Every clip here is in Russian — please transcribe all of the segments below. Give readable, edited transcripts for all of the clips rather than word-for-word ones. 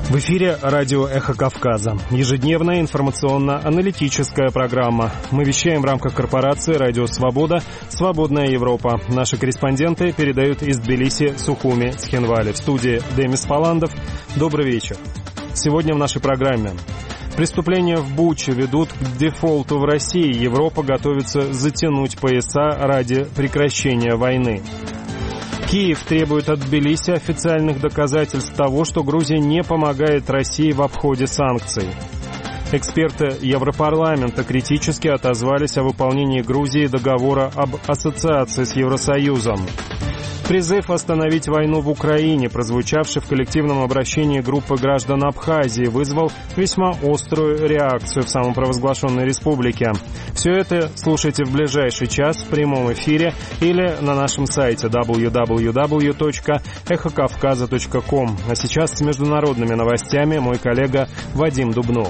В эфире радио «Эхо Кавказа». Ежедневная информационно-аналитическая программа. Мы вещаем в рамках корпорации «Радио Свобода», «Свободная Европа». Наши корреспонденты передают из Тбилиси, Сухуми, Цхинвали. В студии Демис Паландов. Добрый вечер. Сегодня в нашей программе. Преступления в Буче ведут к дефолту в России. Европа готовится затянуть пояса ради прекращения войны. Киев требует от Тбилиси официальных доказательств того, что Грузия не помогает России в обходе санкций. Эксперты Европарламента критически отозвались о выполнении Грузии договора об ассоциации с Евросоюзом. Призыв остановить войну в Украине, прозвучавший в коллективном обращении группы граждан Абхазии, вызвал весьма острую реакцию в самопровозглашенной республике. Все это слушайте в ближайший час в прямом эфире или на нашем сайте www.эхокавказа.ком. А сейчас с международными новостями мой коллега Вадим Дубнов.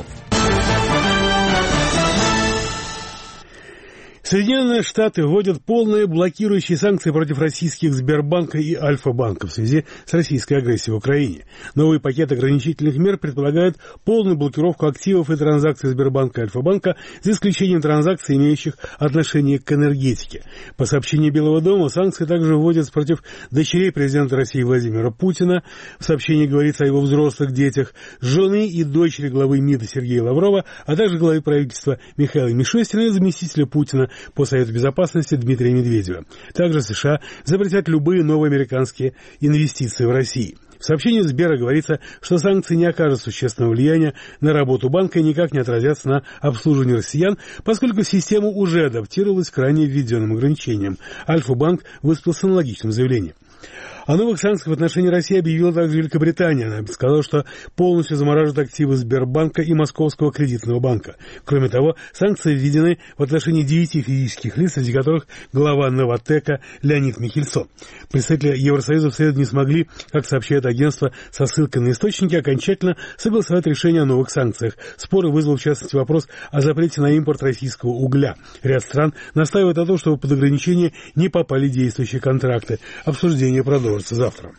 Соединенные Штаты вводят полные блокирующие санкции против российских Сбербанка и Альфа-банка в связи с российской агрессией в Украине. Новый пакет ограничительных мер предполагает полную блокировку активов и транзакций Сбербанка и Альфа-банка, за исключением транзакций, имеющих отношение к энергетике. По сообщению Белого дома, санкции также вводятся против дочерей президента России Владимира Путина. В сообщении говорится о его взрослых детях, жены и дочери главы МИДа Сергея Лаврова, а также главы правительства Михаила Мишустина и заместителя Путина по Совету Безопасности Дмитрия Медведева. Также США запретят любые новые американские инвестиции в Россию. В сообщении Сбера говорится, что санкции не окажут существенного влияния на работу банка и никак не отразятся на обслуживании россиян, поскольку система уже адаптировалась к ранее введенным ограничениям. Альфа-банк выступил с аналогичным заявлением. О новых санкциях в отношении России объявила также Великобритания. Она сказала, что полностью замораживает активы Сбербанка и Московского кредитного банка. Кроме того, санкции введены в отношении 9 физических лиц, среди которых глава Новатэка Леонид Михельсон. Представители Евросоюза в среду не смогли, как сообщает агентство со ссылкой на источники, окончательно согласовать решение о новых санкциях. Споры вызвал в частности вопрос о запрете на импорт российского угля. Ряд стран настаивает на том, чтобы под ограничения не попали действующие контракты. Обсуждение продолжится завтра.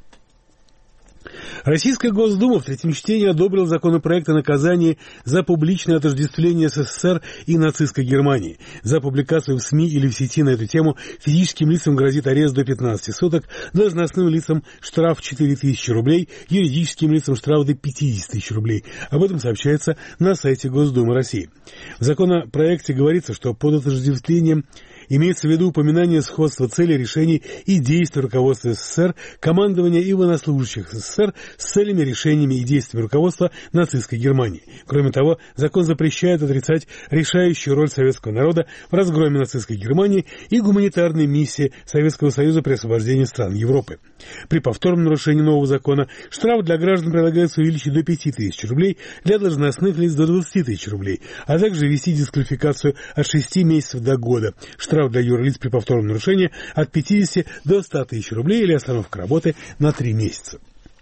Российская Госдума в третьем чтении одобрила законопроект о наказании за публичное отождествление СССР и нацистской Германии. За публикацию в СМИ или в сети на эту тему физическим лицам грозит арест до 15 суток, должностным лицам штраф 4000 рублей, юридическим лицам штраф до 50 тысяч рублей. Об этом сообщается на сайте Госдумы России. В законопроекте говорится, что под отождествлением имеется в виду упоминание сходства целей, решений и действий руководства СССР, командования и военнослужащих СССР с целями, решениями и действиями руководства нацистской Германии. Кроме того, закон запрещает отрицать решающую роль советского народа в разгроме нацистской Германии и гуманитарной миссии Советского Союза при освобождении стран Европы. При повторном нарушении нового закона штраф для граждан предлагается увеличить до 5000 рублей, для должностных лиц до 20 тысяч рублей, а также ввести дисквалификацию от 6 месяцев до года. Штраф для юрлиц при повторном нарушении от 50 до 100 тысяч рублей или остановка работы на 3 месяца.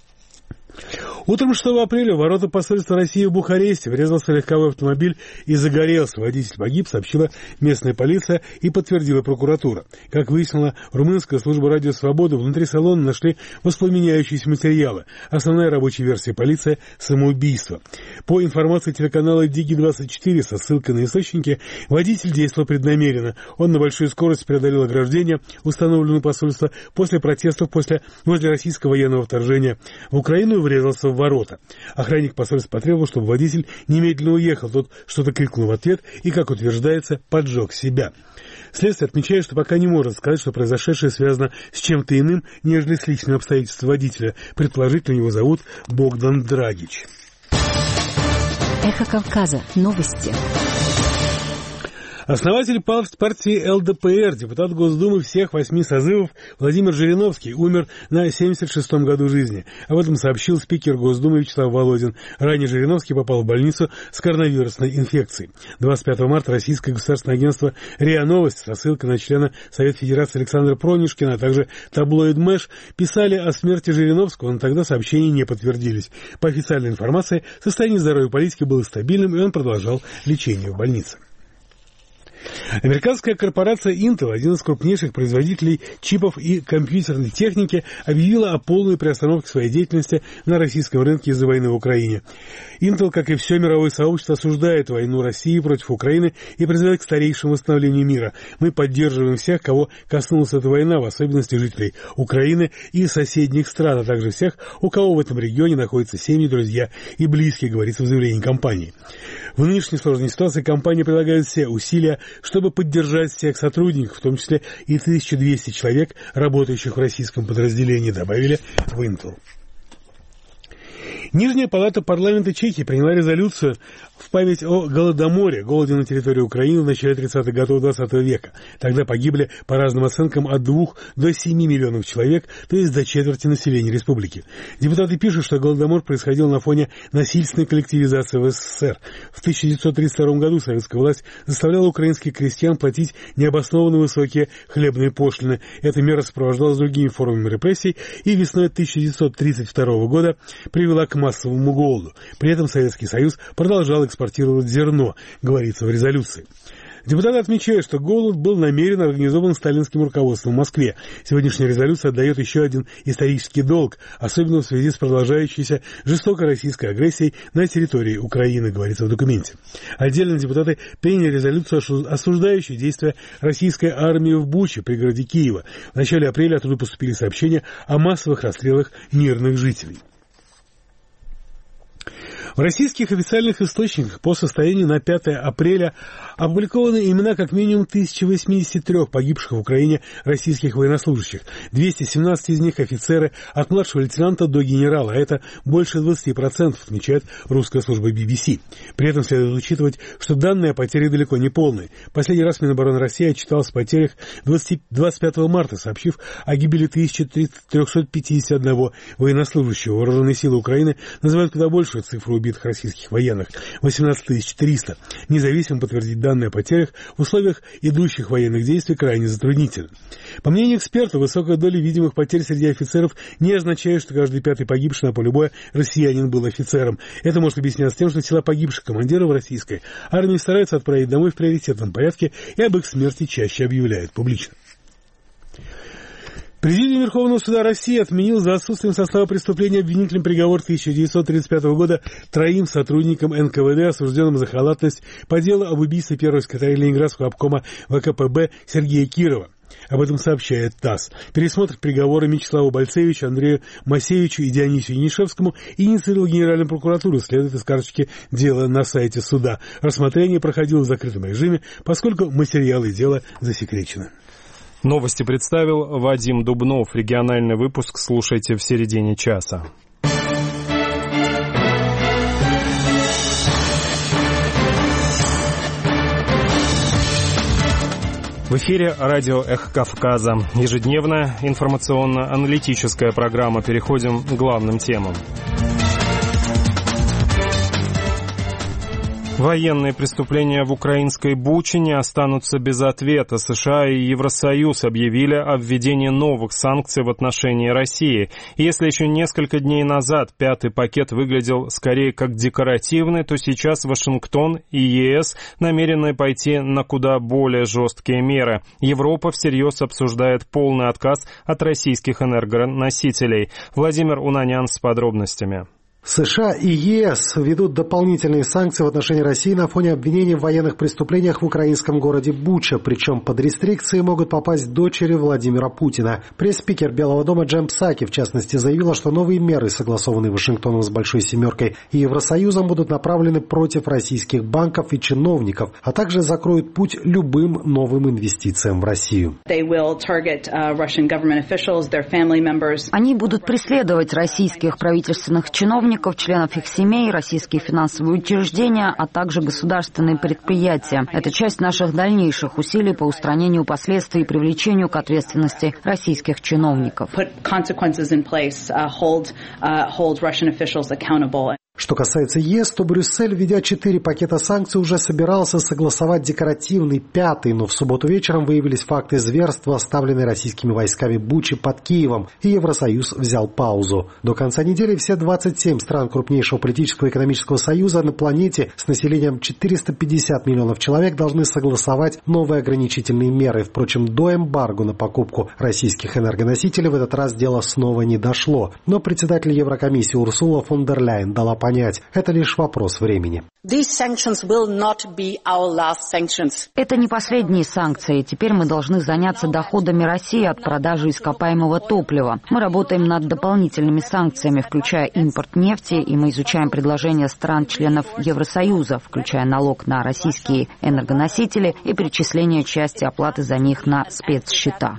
Утром 6 апреля в ворота посольства России в Бухаресте врезался легковой автомобиль и загорелся. Водитель погиб, сообщила местная полиция и подтвердила прокуратура. Как выяснила румынская служба «Радио Свобода», внутри салона нашли воспламеняющиеся материалы. Основная рабочая версия полиции – самоубийство. По информации телеканала Диги-24 со ссылкой на источники, водитель действовал преднамеренно. Он на большую скорость преодолел ограждение, установленное посольство, после протестов возле российского военного вторжения в Украину, и врезался в ворота. Охранник посольства потребовал, чтобы водитель немедленно уехал. Тот что-то крикнул в ответ и, как утверждается, поджег себя. Следствие отмечает, что пока не может сказать, что произошедшее связано с чем-то иным, нежели с личными обстоятельствами водителя. Предположительно, его зовут Богдан Драгич. Эхо Кавказа. Новости. Основатель партии ЛДПР, депутат Госдумы всех 8 созывов Владимир Жириновский умер на 76-м году жизни. Об этом сообщил спикер Госдумы Вячеслав Володин. Ранее Жириновский попал в больницу с коронавирусной инфекцией. 25 марта российское государственное агентство РИА Новости со ссылкой на члена Совета Федерации Александра Пронюшкина, а также таблоид Мэш писали о смерти Жириновского, но тогда сообщения не подтвердились. По официальной информации, состояние здоровья политика было стабильным, и он продолжал лечение в больнице. Американская корпорация Intel, один из крупнейших производителей чипов и компьютерной техники, объявила о полной приостановке своей деятельности на российском рынке из-за войны в Украине. Intel, как и все мировое сообщество, осуждает войну России против Украины и призывает к скорейшему восстановлению мира. Мы поддерживаем всех, кого коснулась эта война, в особенности жителей Украины и соседних стран, а также всех, у кого в этом регионе находятся семьи, друзья и близкие, говорится в заявлении компании. В нынешней сложной ситуации компания прилагает все усилия, чтобы поддержать всех сотрудников, в том числе и 1200 человек, работающих в российском подразделении, добавили в Intel. Нижняя палата парламента Чехии приняла резолюцию в память о Голодоморе, голоде на территории Украины в начале 30-х годов 20 века. Тогда погибли, по разным оценкам, от 2 до 7 миллионов человек, то есть до четверти населения республики. Депутаты пишут, что Голодомор происходил на фоне насильственной коллективизации в СССР. В 1932 году советская власть заставляла украинских крестьян платить необоснованно высокие хлебные пошлины. Эта мера сопровождалась другими формами репрессий и весной 1932 года привела к массовому голоду. При этом Советский Союз продолжал экспортировать зерно, говорится в резолюции. Депутаты отмечают, что голод был намеренно организован сталинским руководством в Москве. Сегодняшняя резолюция отдает еще один исторический долг, особенно в связи с продолжающейся жестокой российской агрессией на территории Украины, говорится в документе. Отдельно депутаты приняли резолюцию, осуждающую действия российской армии в Буче, пригороде Киева. В начале апреля оттуда поступили сообщения о массовых расстрелах мирных жителей. В российских официальных источниках по состоянию на 5 апреля опубликованы имена как минимум 1083 погибших в Украине российских военнослужащих. 217 из них офицеры от младшего лейтенанта до генерала, а это больше 20%, отмечает русская служба BBC. При этом следует учитывать, что данные о потерях далеко не полные. Последний раз Минобороны России отчиталась о потерях 25 марта, сообщив о гибели 1351 военнослужащего. Вооруженные силы Украины называют куда большую цифру убитых российских военных – 18 300. Независимо подтвердить данные о потерях в условиях идущих военных действий крайне затруднительно. По мнению экспертов, высокая доля видимых потерь среди офицеров не означает, что каждый пятый погибший на поле боя россиянин был офицером. Это может объясняться тем, что тела погибших командиров российской армии стараются отправить домой в приоритетном порядке и об их смерти чаще объявляют публично. Президиум Верховного суда России отменил за отсутствием состава преступления обвинительный приговор 1935 года 3 сотрудникам НКВД, осужденным за халатность по делу об убийстве первого секретаря Ленинградского обкома ВКПБ Сергея Кирова. Об этом сообщает ТАСС. Пересмотр приговора Мячеславу Бальцевичу, Андрею Масевичу и Дионисию Янишевскому инициировал Генеральную прокуратуру, следует из карточки дела на сайте суда. Рассмотрение проходило в закрытом режиме, поскольку материалы дела засекречены. Новости представил Вадим Дубнов. Региональный выпуск слушайте в середине часа. В эфире радио «Эхо Кавказа». Ежедневная информационно-аналитическая программа. Переходим к главным темам. Военные преступления в украинской Буче не останутся без ответа. США и Евросоюз объявили о введении новых санкций в отношении России. И если еще несколько дней назад 5-й пакет выглядел скорее как декоративный, то сейчас Вашингтон и ЕС намерены пойти на куда более жесткие меры. Европа всерьез обсуждает полный отказ от российских энергоносителей. Владимир Унанян с подробностями. США и ЕС ведут дополнительные санкции в отношении России на фоне обвинений в военных преступлениях в украинском городе Буча. Причем под рестрикции могут попасть дочери Владимира Путина. Пресс-спикер Белого дома Джен Псаки, в частности, заявила, что новые меры, согласованные Вашингтоном с Большой Семеркой и Евросоюзом, будут направлены против российских банков и чиновников, а также закроют путь любым новым инвестициям в Россию. Они будут преследовать российских правительственных чиновников, членов их семей, российские финансовые учреждения, а также государственные предприятия. Это часть наших дальнейших усилий по устранению последствий и привлечению к ответственности российских чиновников. Что касается ЕС, то Брюссель, введя 4 пакета санкций, уже собирался согласовать декоративный 5-й, но в субботу вечером выявились факты зверства, оставленные российскими войсками Бучи под Киевом, и Евросоюз взял паузу. До конца недели все 27 стран крупнейшего политического и экономического союза на планете с населением 450 миллионов человек должны согласовать новые ограничительные меры. Впрочем, до эмбарго на покупку российских энергоносителей в этот раз дело снова не дошло. Но председатель Еврокомиссии Урсула фон дер Ляйен дала понять, это лишь вопрос времени. Это не последние санкции. Теперь мы должны заняться доходами России от продажи ископаемого топлива. Мы работаем над дополнительными санкциями, включая импорт нефти, и мы изучаем предложения стран-членов Евросоюза, включая налог на российские энергоносители и перечисление части оплаты за них на спецсчета.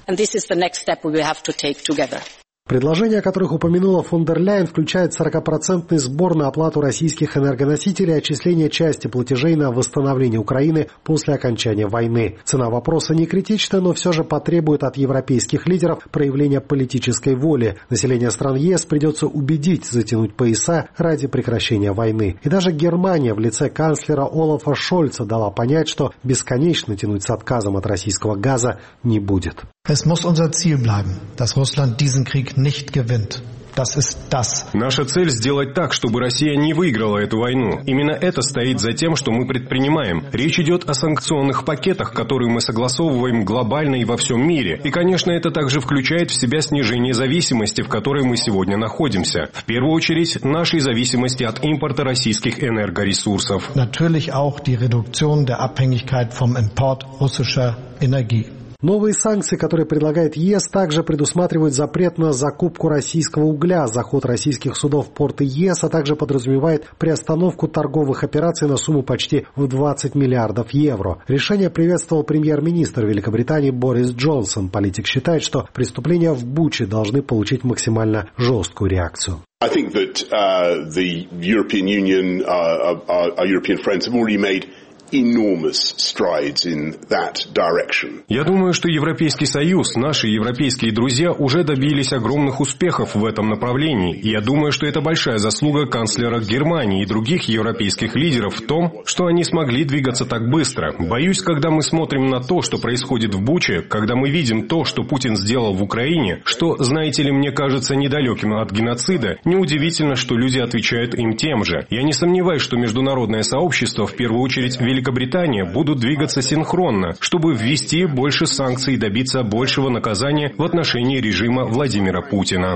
Предложения, о которых упомянула фон дер Ляйен, включают 40% сбор на оплату российских энергоносителей и отчисление части платежей на восстановление Украины после окончания войны. Цена вопроса не критична, но все же потребует от европейских лидеров проявления политической воли. Население стран ЕС придется убедить затянуть пояса ради прекращения войны. И даже Германия в лице канцлера Олафа Шольца дала понять, что бесконечно тянуть с отказом от российского газа не будет. Es muss unser Ziel bleiben, dass Russland diesen Krieg nicht gewinnt. Das ist das. Наша цель сделать так, чтобы Россия не выиграла эту войну. Именно это стоит за тем, что мы предпринимаем. Речь идет о санкционных пакетах, которые мы согласовываем глобально и во всем мире. И, конечно, это также включает в себя снижение зависимости, в которой мы сегодня находимся. В первую очередь, нашей зависимости от импорта российских энергоресурсов. Natürlich auch die Reduktion der Abhängigkeit vom Import russischer Energie. Новые санкции, которые предлагает ЕС, также предусматривают запрет на закупку российского угля, заход российских судов в порты ЕС, а также подразумевает приостановку торговых операций на сумму почти в 20 миллиардов евро. Решение приветствовал премьер-министр Великобритании Борис Джонсон. Политик считает, что преступления в Буче должны получить максимально жесткую реакцию. I think that the European Union, our European friends have already made enormous strides in that direction. Я думаю, что Европейский Союз, наши европейские друзья уже добились огромных успехов в этом направлении. И я думаю, что это большая заслуга канцлера Германии и других европейских лидеров в том, что они смогли двигаться так быстро. Боюсь, когда мы смотрим на то, что происходит в Буче, когда мы видим то, что Путин сделал в Украине, что, знаете ли, мне кажется недалеким от геноцида, неудивительно, что люди отвечают им тем же. Я не сомневаюсь, что международное сообщество, в первую очередь Великобритания, будут двигаться синхронно, чтобы ввести больше санкций и добиться большего наказания в отношении режима Владимира Путина.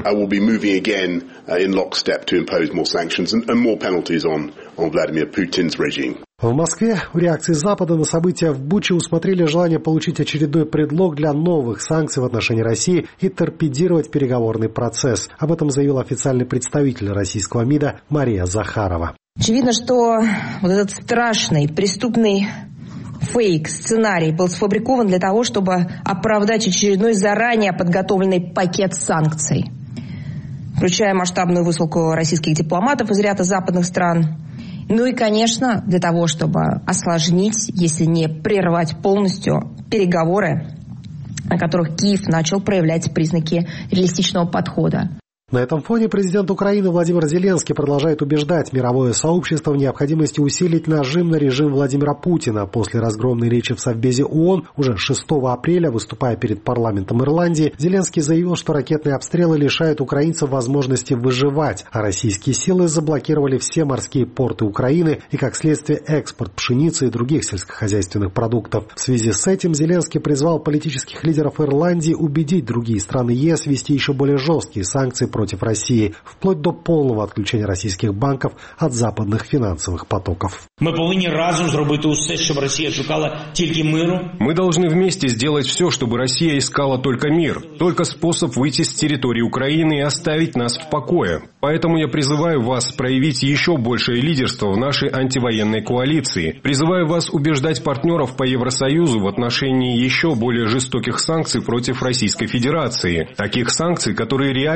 В Москве в реакции Запада на события в Буче усмотрели желание получить очередной предлог для новых санкций в отношении России и торпедировать переговорный процесс. Об этом заявил официальный представитель российского МИДа Мария Захарова. Очевидно, что вот этот страшный преступный фейк, сценарий был сфабрикован для того, чтобы оправдать очередной заранее подготовленный пакет санкций, включая масштабную высылку российских дипломатов из ряда западных стран. Ну и, конечно, для того, чтобы осложнить, если не прервать полностью, переговоры, на которых Киев начал проявлять признаки реалистичного подхода. На этом фоне президент Украины Владимир Зеленский продолжает убеждать мировое сообщество в необходимости усилить нажим на режим Владимира Путина. После разгромной речи в Совбезе ООН уже 6 апреля, выступая перед парламентом Ирландии, Зеленский заявил, что ракетные обстрелы лишают украинцев возможности выживать, а российские силы заблокировали все морские порты Украины и, как следствие, экспорт пшеницы и других сельскохозяйственных продуктов. В связи с этим Зеленский призвал политических лидеров Ирландии убедить другие страны ЕС ввести еще более жесткие санкции против России, вплоть до полного отключения российских банков от западных финансовых потоков. Мы повинні разом зробити усе, щоб Росія шукала тільки миру. Мы должны вместе сделать все, чтобы Россия искала только мир, только способ выйти с территории Украины и оставить нас в покое. Поэтому я призываю вас проявить еще большее лидерство в нашей антивоенной коалиции. Призываю вас убеждать партнеров по Евросоюзу в отношении еще более жестоких санкций против Российской Федерации. Таких санкций, которые реально остановят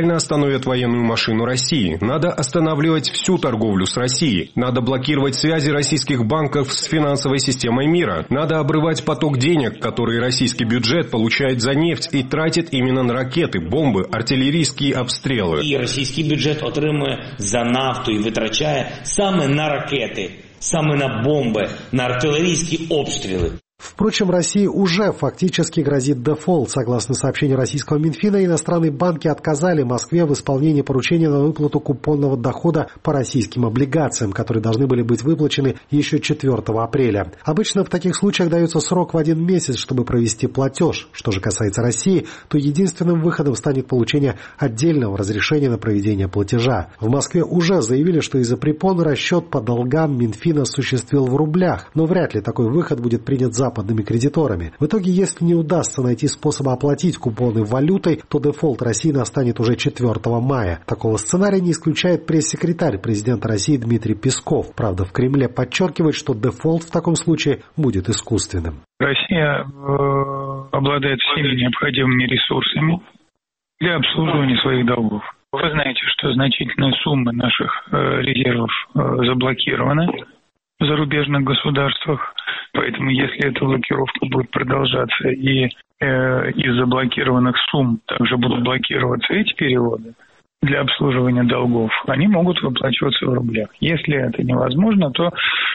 остановят военную машину России. Надо останавливать всю торговлю с Россией. Надо блокировать связи российских банков с финансовой системой мира. Надо обрывать поток денег, которые российский бюджет получает за нефть и тратит именно на ракети, бомби, артилерійські обстріли. І російський бюджет отримує за нафту і витрачає саме на ракети, саме на бомби, на артиллерийские обстрелы. Впрочем, России уже фактически грозит дефолт. Согласно сообщению российского Минфина, иностранные банки отказали Москве в исполнении поручения на выплату купонного дохода по российским облигациям, которые должны были быть выплачены еще 4 апреля. Обычно в таких случаях дается срок в 1 месяц, чтобы провести платеж. Что же касается России, то единственным выходом станет получение отдельного разрешения на проведение платежа. В Москве уже заявили, что из-за препон расчет по долгам Минфин осуществил в рублях, но вряд ли такой выход будет принят западными кредиторами. В итоге, если не удастся найти способ оплатить купоны валютой, то дефолт России настанет уже 4 мая. Такого сценария не исключает пресс-секретарь президента России Дмитрий Песков. Правда, в Кремле подчеркивает, что дефолт в таком случае будет искусственным. Россия обладает всеми необходимыми ресурсами для обслуживания своих долгов. Вы знаете, что значительная сумма наших резервов заблокирована в зарубежных государствах. Поэтому если эта блокировка будет продолжаться и из заблокированных сумм также будут блокироваться эти переводы для обслуживания долгов, они могут выплачиваться в рублях. Если это невозможно, то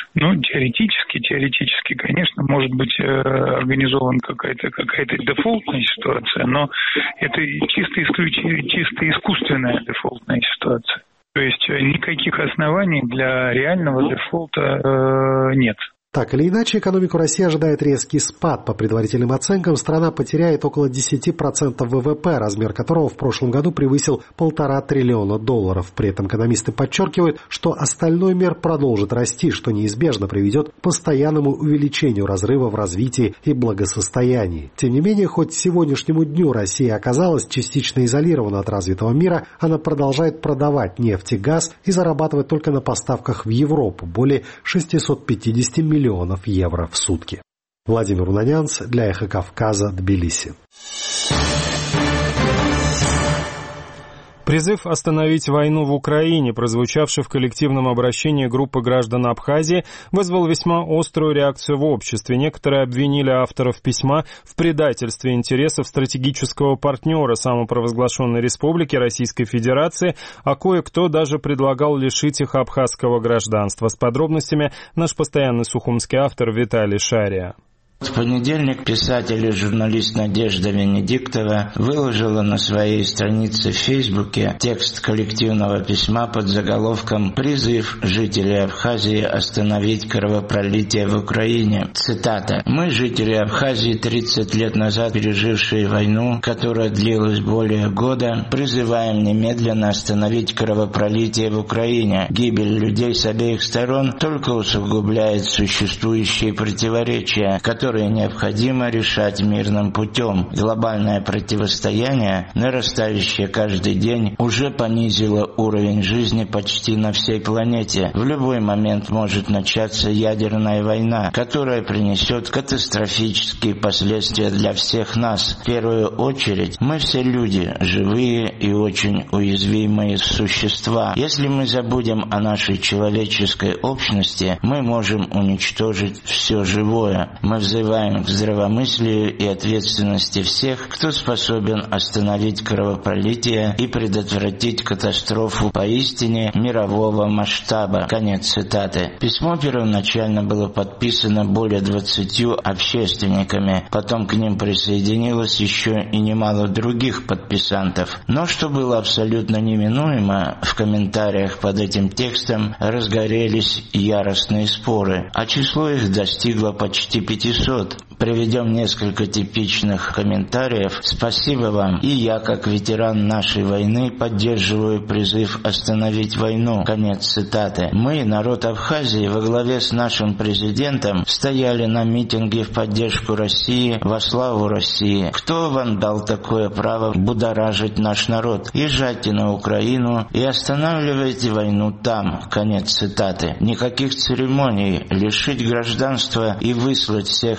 теоретически, конечно, может быть организована какая-то дефолтная ситуация, но это чисто искусственная дефолтная ситуация. То есть никаких оснований для реального дефолта нет. Так или иначе, экономику России ожидает резкий спад. По предварительным оценкам, страна потеряет около 10% ВВП, размер которого в прошлом году превысил $1,5 триллиона. При этом экономисты подчеркивают, что остальной мир продолжит расти, что неизбежно приведет к постоянному увеличению разрыва в развитии и благосостоянии. Тем не менее, хоть сегодняшнему дню Россия оказалась частично изолирована от развитого мира, она продолжает продавать нефть и газ и зарабатывать только на поставках в Европу более 650 миллионов евро в сутки. Владимир Унанянц для Эхо Кавказа, Тбилиси. Призыв остановить войну в Украине, прозвучавший в коллективном обращении группы граждан Абхазии, вызвал весьма острую реакцию в обществе. Некоторые обвинили авторов письма в предательстве интересов стратегического партнера самопровозглашенной республики Российской Федерации, а кое-кто даже предлагал лишить их абхазского гражданства. С подробностями наш постоянный сухумский автор Виталий Шария. В понедельник писатель и журналист Надежда Венедиктова выложила на своей странице в Фейсбуке текст коллективного письма под заголовком «Призыв жителей Абхазии остановить кровопролитие в Украине». Цитата. «Мы, жители Абхазии, 30 лет назад пережившие войну, которая длилась более года, призываем немедленно остановить кровопролитие в Украине. Гибель людей с обеих сторон только усугубляет существующие противоречия, которые необходимо решать мирным путем. Глобальное противостояние, нарастающее каждый день, уже понизило уровень жизни почти на всей планете. В любой момент может начаться ядерная война, которая принесет катастрофические последствия для всех нас. В первую очередь, мы все люди, живые и очень уязвимые существа. Если мы забудем о нашей человеческой общности, мы можем уничтожить все живое. Мы взываем к здравомыслию и ответственности всех, кто способен остановить кровопролитие и предотвратить катастрофу поистине мирового масштаба». Конец цитаты. Письмо первоначально было подписано более 20 общественниками, потом к ним присоединилось еще и немало других подписантов. Но, что было абсолютно неминуемо, в комментариях под этим текстом разгорелись яростные споры, а число их достигло почти 500. Приведем несколько типичных комментариев. «Спасибо вам. И я, как ветеран нашей войны, поддерживаю призыв остановить войну». Конец цитаты. «Мы, народ Абхазии, во главе с нашим президентом, стояли на митинге в поддержку России, во славу России. Кто вам дал такое право будоражить наш народ? Езжайте на Украину и останавливайте войну там». Конец цитаты. «Никаких церемоний. Лишить гражданства и выслать всех на Украину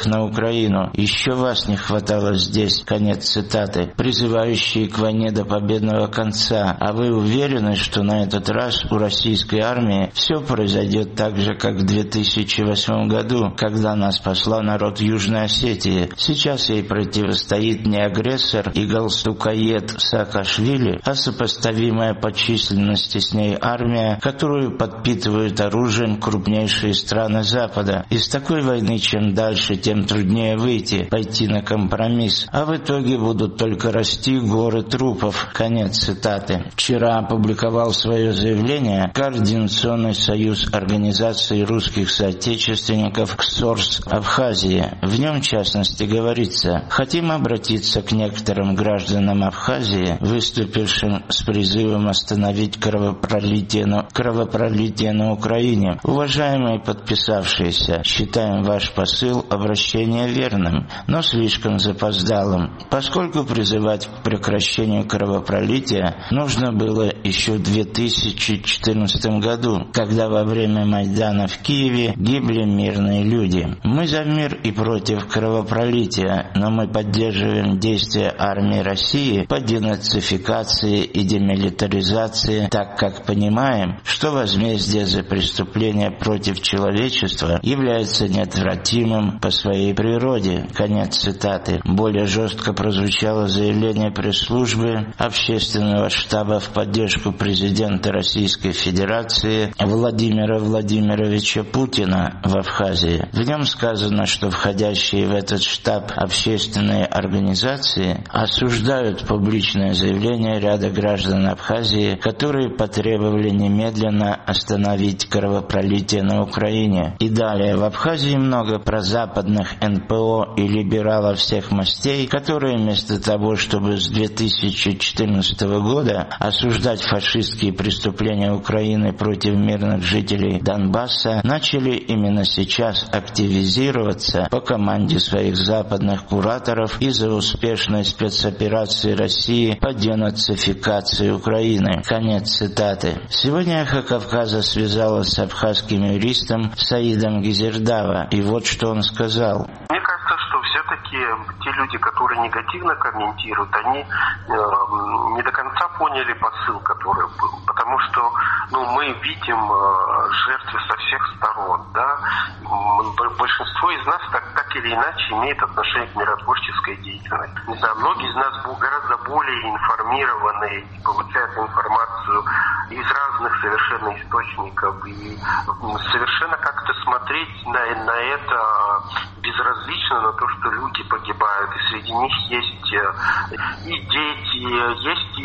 Украину. Еще вас не хватало здесь, конец цитаты, призывающие к войне до победного конца. А вы уверены, что на этот раз у российской армии все произойдет так же, как в 2008 году, когда нас спасла народ Южной Осетии? Сейчас ей противостоит не агрессор и галстукоед Саакашвили, а сопоставимая по численности с ней армия, которую подпитывают оружием крупнейшие страны Запада. Из такой войны чем дальше, тем труднее выйти, пойти на компромисс, а в итоге будут только расти горы трупов. Конец цитаты. Вчера опубликовал свое заявление Координационный союз организаций русских соотечественников КСОРС Абхазии. В нем, в частности, говорится: хотим обратиться к некоторым гражданам Абхазии, выступившим с призывом остановить кровопролитие на Украине. Уважаемые подписавшиеся, считаем ваш посыл обращения верным, но слишком запоздалым, поскольку призывать к прекращению кровопролития нужно было еще в 2014 году, когда во время Майдана в Киеве гибли мирные люди. Мы за мир и против кровопролития, но мы поддерживаем действия армии России по денацификации и демилитаризации, так как понимаем, что возмездие за преступления против человечества является неотвратимым по своей природе. Конец цитаты. Более жестко прозвучало заявление пресс-службы Общественного штаба в поддержку президента Российской Федерации Владимира Владимировича Путина в Абхазии. В нем сказано, что входящие в этот штаб общественные организации осуждают публичное заявление ряда граждан Абхазии, которые потребовали немедленно остановить кровопролитие на Украине. И далее: в Абхазии много прозападных НПО и либералов всех мастей, которые вместо того, чтобы с 2014 года осуждать фашистские преступления Украины против мирных жителей Донбасса, начали именно сейчас активизироваться по команде своих западных кураторов из-за успешной спецоперации России по денацификации Украины. Конец цитаты. Сегодня «Эхо Кавказа» связалась с абхазским юристом Саидом Гизердава, и вот что он сказал. Мне кажется, что все-таки те люди, которые негативно комментируют, они не до конца поняли посыл, который был. Потому что мы видим жертвы со всех сторон. Да? Большинство из нас так или иначе имеет отношение к миротворческой деятельности. Не знаю, многие из нас гораздо более информированы и получают информацию из разных совершенно источников. И совершенно как-то смотреть на это безразлично, на то, что люди погибают. И среди них есть и дети, есть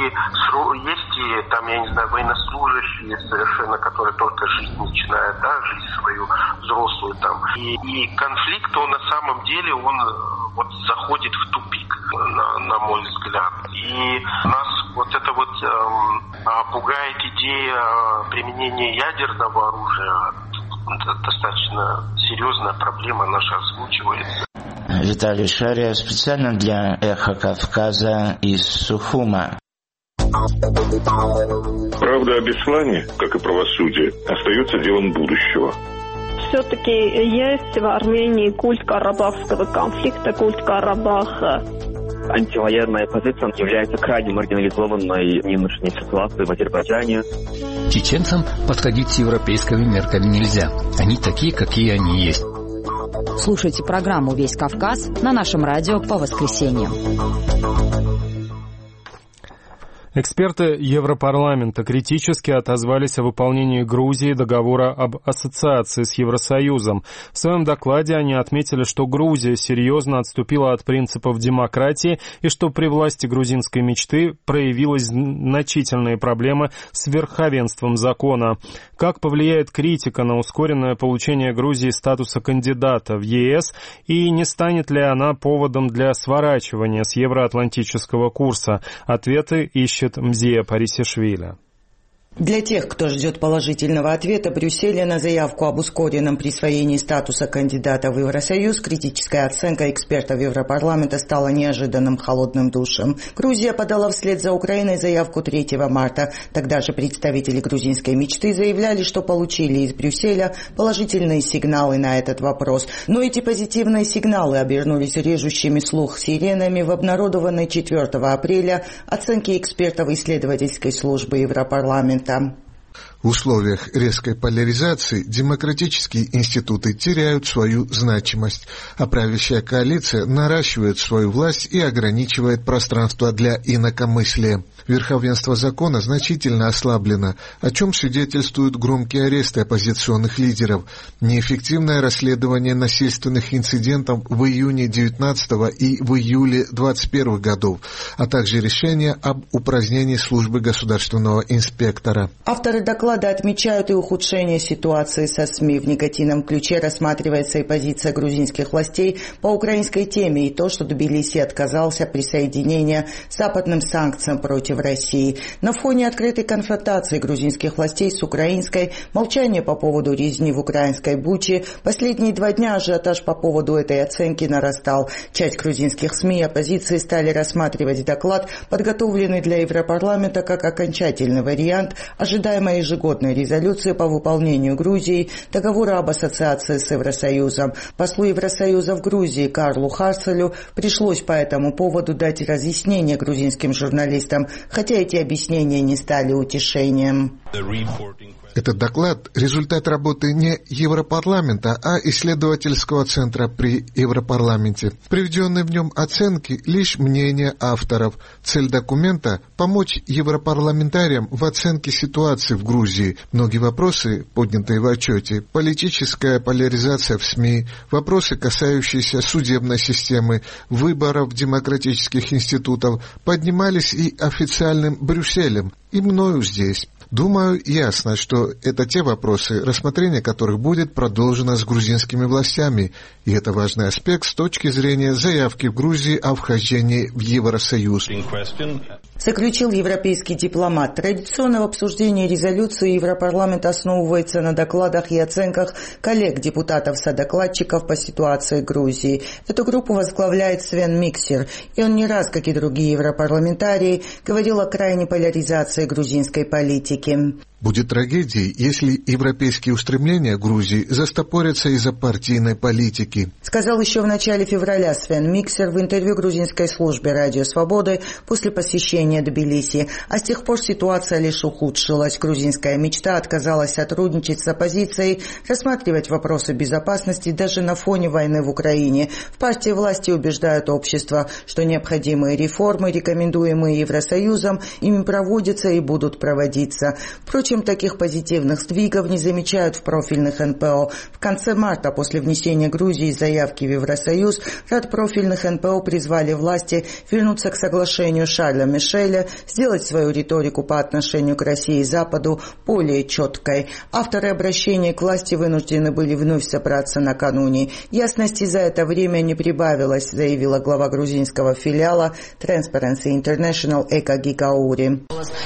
и там, я не знаю, военнослужащие совершенно, которые только жизнь начинают, да, жизнь свою взрослую там. И конфликт, он на самом деле, он вот заходит в тупик, на мой взгляд. И нас вот это вот пугает идея применения ядерного оружия. Достаточно серьезная проблема наша озвучивается. Виталий Шария специально для «Эхо Кавказа» из Сухума. Правда о Беслане, как и правосудие, остается делом будущего. Все-таки есть в Армении культ карабахского конфликта, культ Карабаха. Антивоенная позиция является крайне маргинализованной в нынешней ситуации в Азербайджане. Чеченцам подходить с европейскими мерками нельзя. Они такие, какие они есть. Слушайте программу «Весь Кавказ» на нашем радио по воскресеньям. Эксперты Европарламента критически отозвались о выполнении Грузии договора об ассоциации с Евросоюзом. В своем докладе они отметили, что Грузия серьезно отступила от принципов демократии и что при власти грузинской мечты проявилась значительные проблемы с верховенством закона. Как повлияет критика на ускоренное получение Грузии статуса кандидата в ЕС и не станет ли она поводом для сворачивания с евроатлантического курса? Ответы ищет Мзия Парисишвили. Для тех, кто ждет положительного ответа Брюсселя на заявку об ускоренном присвоении статуса кандидата в Евросоюз, критическая оценка экспертов Европарламента стала неожиданным холодным душем. Грузия подала вслед за Украиной заявку 3 марта. Тогда же представители грузинской мечты заявляли, что получили из Брюсселя положительные сигналы на этот вопрос. Но эти позитивные сигналы обернулись режущими слух сиренами в обнародованной 4 апреля оценке экспертов исследовательской службы Европарламента. В условиях резкой поляризации демократические институты теряют свою значимость, а правящая коалиция наращивает свою власть и ограничивает пространство для инакомыслия. Верховенство закона значительно ослаблено, о чем свидетельствуют громкие аресты оппозиционных лидеров, неэффективное расследование насильственных инцидентов в июне 19 и в июле 21 годов, а также решение об упразднении службы государственного инспектора. Авторы доклада отмечают и ухудшение ситуации со СМИ. В негативном ключе рассматривается и позиция грузинских властей по украинской теме, и то, что Тбилиси отказался от присоединения к западным санкциям против России. На фоне открытой конфронтации грузинских властей с украинской, молчание по поводу резни в украинской Буче, последние 2 дня ажиотаж по поводу этой оценки нарастал. Часть грузинских СМИ и оппозиции стали рассматривать доклад, подготовленный для Европарламента, как окончательный вариант ожидаемой ежегодной резолюции по выполнению Грузии договора об ассоциации с Евросоюзом. Послу Евросоюза в Грузии Карлу Харцелю пришлось по этому поводу дать разъяснение грузинским журналистам, хотя эти объяснения не стали утешением. Этот доклад – результат работы не Европарламента, а исследовательского центра при Европарламенте. Приведенные в нем оценки – лишь мнение авторов. Цель документа – помочь европарламентариям в оценке ситуации в Грузии. Многие вопросы, поднятые в отчете – политическая поляризация в СМИ, вопросы, касающиеся судебной системы, выборов демократических институтов, поднимались и официальным Брюсселем, и мною здесь. Думаю, ясно, что это те вопросы, рассмотрение которых будет продолжено с грузинскими властями, и это важный аспект с точки зрения заявки в Грузии о вхождении в Евросоюз. Заключил европейский дипломат. Традиционно в обсуждении резолюции Европарламент основывается на докладах и оценках коллег-депутатов-содокладчиков по ситуации в Грузии. Эту группу возглавляет Свен Миксер, и он не раз, как и другие европарламентарии, говорил о крайней поляризации грузинской политики. Будет трагедией, если европейские устремления Грузии застопорятся из-за партийной политики. Сказал еще в начале февраля Свен Миксер в интервью грузинской службе «Радио Свободы» после посещения Тбилиси. А с тех пор ситуация лишь ухудшилась. Грузинская мечта отказалась сотрудничать с оппозицией, рассматривать вопросы безопасности даже на фоне войны в Украине. В партии власти убеждают общество, что необходимые реформы, рекомендуемые Евросоюзом, ими проводятся и будут проводиться. Впрочем, таких позитивных сдвигов не замечают в профильных НПО. В конце марта, после внесения Грузии заявки в Евросоюз, ряд профильных НПО призвали власти вернуться к соглашению Шарля Мишеля, сделать свою риторику по отношению к России и Западу более четкой. Авторы обращения к власти вынуждены были вновь собраться накануне. Ясности за это время не прибавилось, заявила глава грузинского филиала Transparency International Эка Гигаури.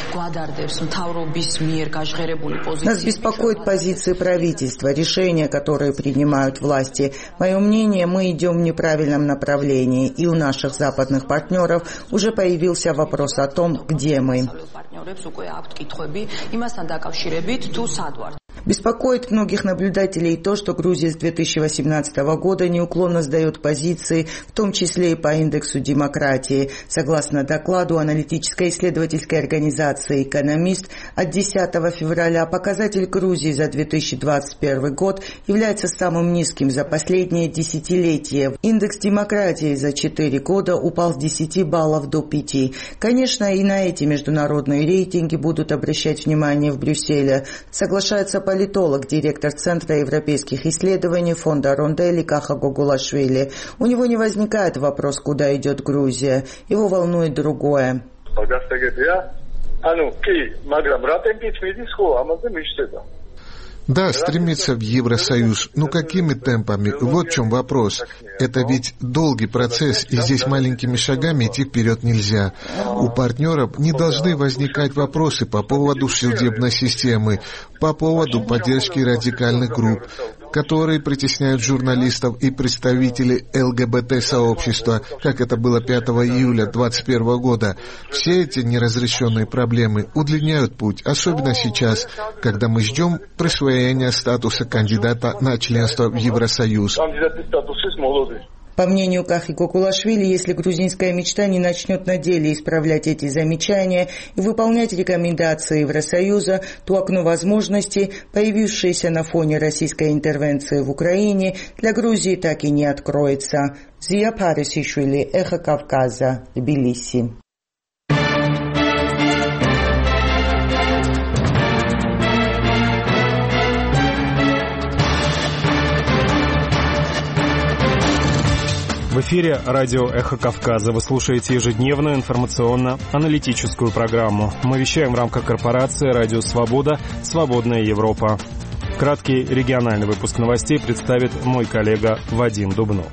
Нас беспокоит позиции правительства, решения, которые принимают власти. Мое мнение, мы идем в неправильном направлении, и у наших западных партнеров уже появился вопрос о том, где мы. Беспокоит многих наблюдателей то, что Грузия с 2018 года неуклонно сдает позиции, в том числе и по индексу демократии. Согласно докладу аналитической исследовательской организации «Экономист», от 10 февраля показатель Грузии за 2021 год является самым низким за последнее десятилетие. Индекс демократии за 4 года упал с 10 баллов до 5. Конечно, и на эти международные рейтинги будут обращать внимание в Брюсселе. Соглашается политолог, директор Центра европейских исследований фонда Ронделли Каха Гогулашвили. У него не возникает вопрос, куда идет Грузия. Его волнует другое. Да, стремиться в Евросоюз. Но какими темпами? Вот в чем вопрос. Это ведь долгий процесс, и здесь маленькими шагами идти вперед нельзя. У партнеров не должны возникать вопросы по поводу судебной системы, по поводу поддержки радикальных групп, которые притесняют журналистов и представителей ЛГБТ-сообщества, как это было 5 июля 2021 года. Все эти неразрешенные проблемы удлиняют путь, особенно сейчас, когда мы ждем присвоения статуса кандидата на членство в Евросоюз. По мнению Кахи Кокулашвили, если грузинская мечта не начнет на деле исправлять эти замечания и выполнять рекомендации Евросоюза, то окно возможностей, появившееся на фоне российской интервенции в Украине, для Грузии так и не откроется. Зия Парисишвили, Эхо Кавказа, Тбилиси. В эфире радио «Эхо Кавказа». Вы слушаете ежедневную информационно-аналитическую программу. Мы вещаем в рамках корпорации «Радио Свобода. Свободная Европа». Краткий региональный выпуск новостей представит мой коллега Вадим Дубнов.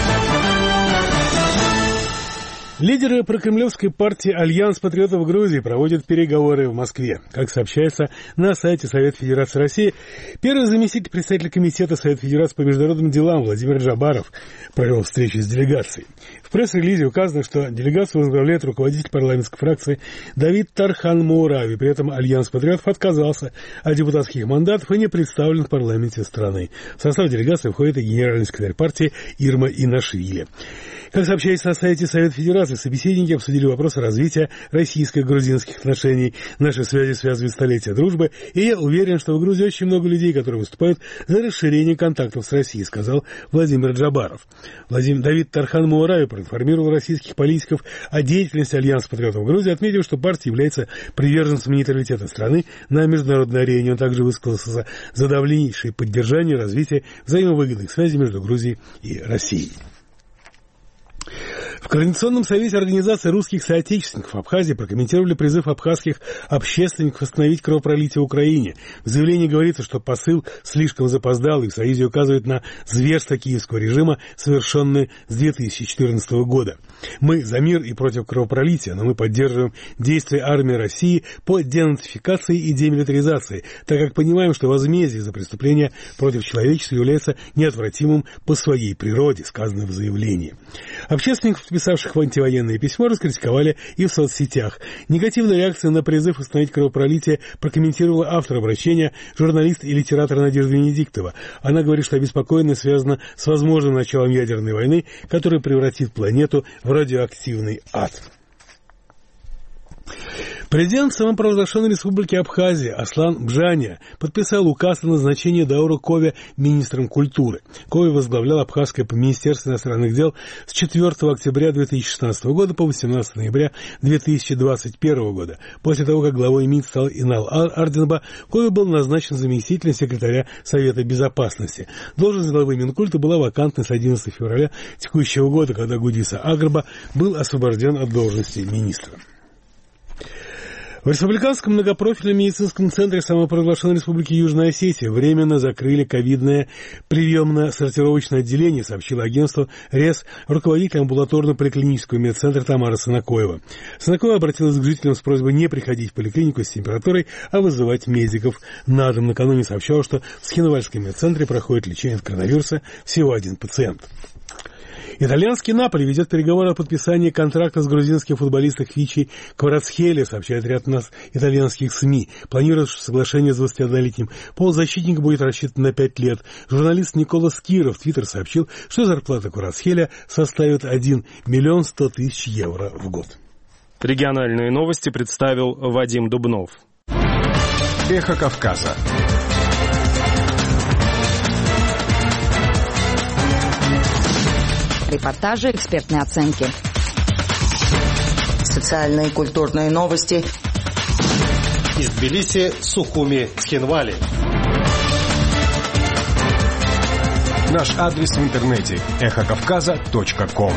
Лидеры прокремлевской партии «Альянс патриотов Грузии» проводят переговоры в Москве. Как сообщается на сайте Совета Федерации России, первый заместитель председателя комитета Совета Федерации по международным делам Владимир Джабаров провел встречу с делегацией. В пресс-релизе указано, что делегацию возглавляет руководитель парламентской фракции Давид Тархан Мурави. При этом Альянс патриотов отказался от депутатских мандатов и не представлен в парламенте страны. В состав делегации входит и генеральный секретарь партии Ирма Инашвили. Как сообщается на сайте Совета Федерации, собеседники обсудили вопросы развития российско-грузинских отношений. Наши связи связывают столетия дружбы, и я уверен, что в Грузии очень много людей, которые выступают за расширение контактов с Россией, сказал Владимир Джабаров. Давид Тархан Мурави проинформировал российских политиков о деятельности Альянса патриотов Грузии, отметив, что партия является приверженцем нейтралитета страны на международной арене. Он также высказался за дальнейшее поддержание и развитие взаимовыгодных связей между Грузией и Россией. В Координационном совете Организации русских соотечественников Абхазии прокомментировали призыв абхазских общественников остановить кровопролитие в Украине. В заявлении говорится, что посыл слишком запоздал, и в Союзе указывает на зверства киевского режима, совершенные с 2014 года. Мы за мир и против кровопролития, но мы поддерживаем действия армии России по денацификации и демилитаризации, так как понимаем, что возмездие за преступления против человечества является неотвратимым по своей природе, сказано в заявлении. Общественников, подписавших антивоенное письмо, раскритиковали и в соцсетях. Негативная реакция на призыв остановить кровопролитие прокомментировала автор обращения, журналист и литератор Надежда Венедиктова. Она говорит, что обеспокоенность связана с возможным началом ядерной войны, которая превратит планету в радиоактивный ад. Президент самопровозглашенной республики Абхазия Аслан Бжаня подписал указ о назначении Даура Ковя министром культуры. Ковя возглавлял Абхазское Министерство иностранных дел с 4 октября 2016 года по 18 ноября 2021 года. После того, как главой МИД стал Инал Арденба, Ковя был назначен заместителем секретаря Совета Безопасности. Должность главы Минкульта была вакантной с 11 февраля текущего года, когда Гудиса Агрба был освобожден от должности министра. В Республиканском многопрофильном медицинском центре самопровозглашенной республики Южная Осетия временно закрыли ковидное приемно-сортировочное отделение, сообщило агентство РЕС руководитель амбулаторно-поликлинического медцентра Тамара Санакоева. Санакоева обратилась к жителям с просьбой не приходить в поликлинику с температурой, а вызывать медиков на дом. Накануне сообщала, что в Схинвальском медцентре проходит лечение от коронавируса всего один пациент. Итальянский Наполи ведет переговоры о подписании контракта с грузинским футболистом Хвичи Кварацхелия, сообщает ряд итальянских СМИ. Планируется соглашение с 21-летним полузащитником будет рассчитано на 5 лет. Журналист Никола Скиро в Твиттер сообщил, что зарплата Кварацхелия составит 1 100 000 евро в год. Региональные новости представил Вадим Дубнов. Эхо Кавказа. Репортажи, экспертные оценки. Социальные и культурные новости. Из Тбилиси, Сухуми, Цхинвали. Наш адрес в интернете эхокавказа.ком.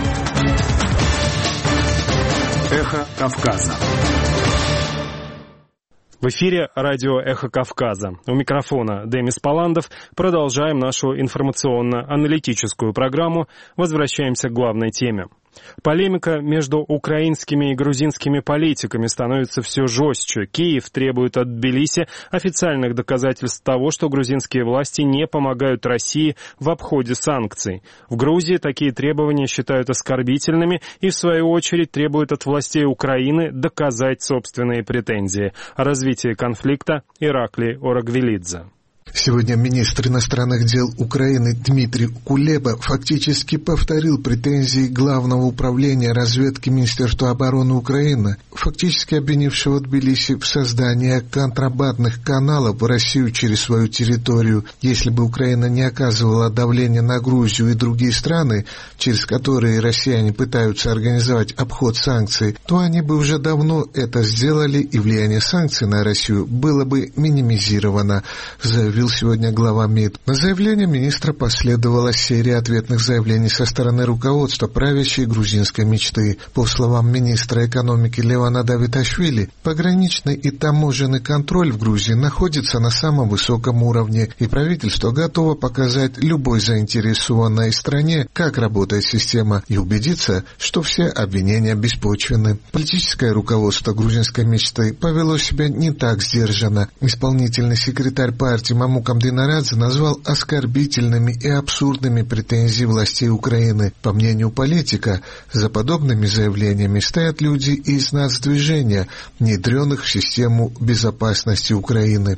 Эхо Кавказа. В эфире радио «Эхо Кавказа». У микрофона Демис Паландов. Продолжаем нашу информационно-аналитическую программу. Возвращаемся к главной теме. Полемика между украинскими и грузинскими политиками становится все жестче. Киев требует от Тбилиси официальных доказательств того, что грузинские власти не помогают России в обходе санкций. В Грузии такие требования считают оскорбительными и, в свою очередь, требуют от властей Украины доказать собственные претензии. О развитии конфликта Ираклий Орагвелидзе. Сегодня министр иностранных дел Украины Дмитрий Кулеба фактически повторил претензии Главного управления разведки Министерства обороны Украины, фактически обвинившего Тбилиси в создании контрабандных каналов в Россию через свою территорию. Если бы Украина не оказывала давления на Грузию и другие страны, через которые россияне пытаются организовать обход санкций, то они бы уже давно это сделали, и влияние санкций на Россию было бы минимизировано, заявил сегодня глава МИД. На заявление министра последовала серия ответных заявлений со стороны руководства правящей грузинской мечты. По словам министра экономики Левана Давиташвили, пограничный и таможенный контроль в Грузии находится на самом высоком уровне, и правительство готово показать любой заинтересованной стране, как работает система, и убедиться, что все обвинения беспочвенны. Политическое руководство грузинской мечты повело себя не так сдержанно. Исполнительный секретарь партии Мамукам Динарадзе назвал оскорбительными и абсурдными претензии властей Украины. По мнению политика, за подобными заявлениями стоят люди из нацдвижения, внедренных в систему безопасности Украины.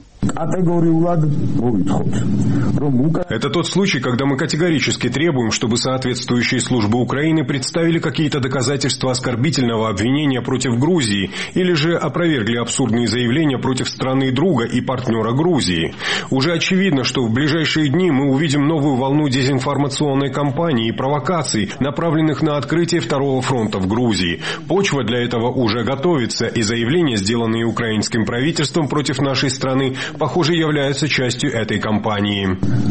Это тот случай, когда мы категорически требуем, чтобы соответствующие службы Украины представили какие-то доказательства оскорбительного обвинения против Грузии или же опровергли абсурдные заявления против страны друга и партнера Грузии. Уже очевидно, что в ближайшие дни мы увидим новую волну дезинформационной кампании и провокаций, направленных на открытие второго фронта в Грузии. Почва для этого уже готовится, и заявления, сделанные украинским правительством против нашей страны, похоже, являются частью этой кампании.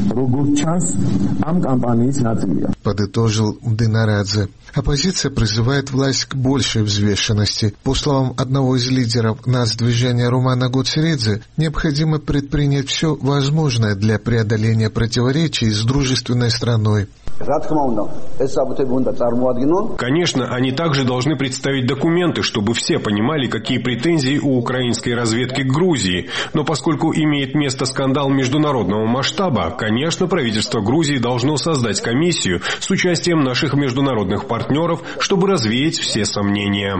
Подытожил Динарадзе. Оппозиция призывает власть к большей взвешенности. По словам одного из лидеров нацдвижения Румана Гуцеридзе, необходимо предпринять все возможное для преодоления противоречий с дружественной страной. Конечно, они также должны представить документы, чтобы все понимали, какие претензии у украинской разведки к Грузии. Но поскольку имеет место скандал международного масштаба, конечно, правительство Грузии должно создать комиссию с участием наших международных партнеров, чтобы развеять все сомнения.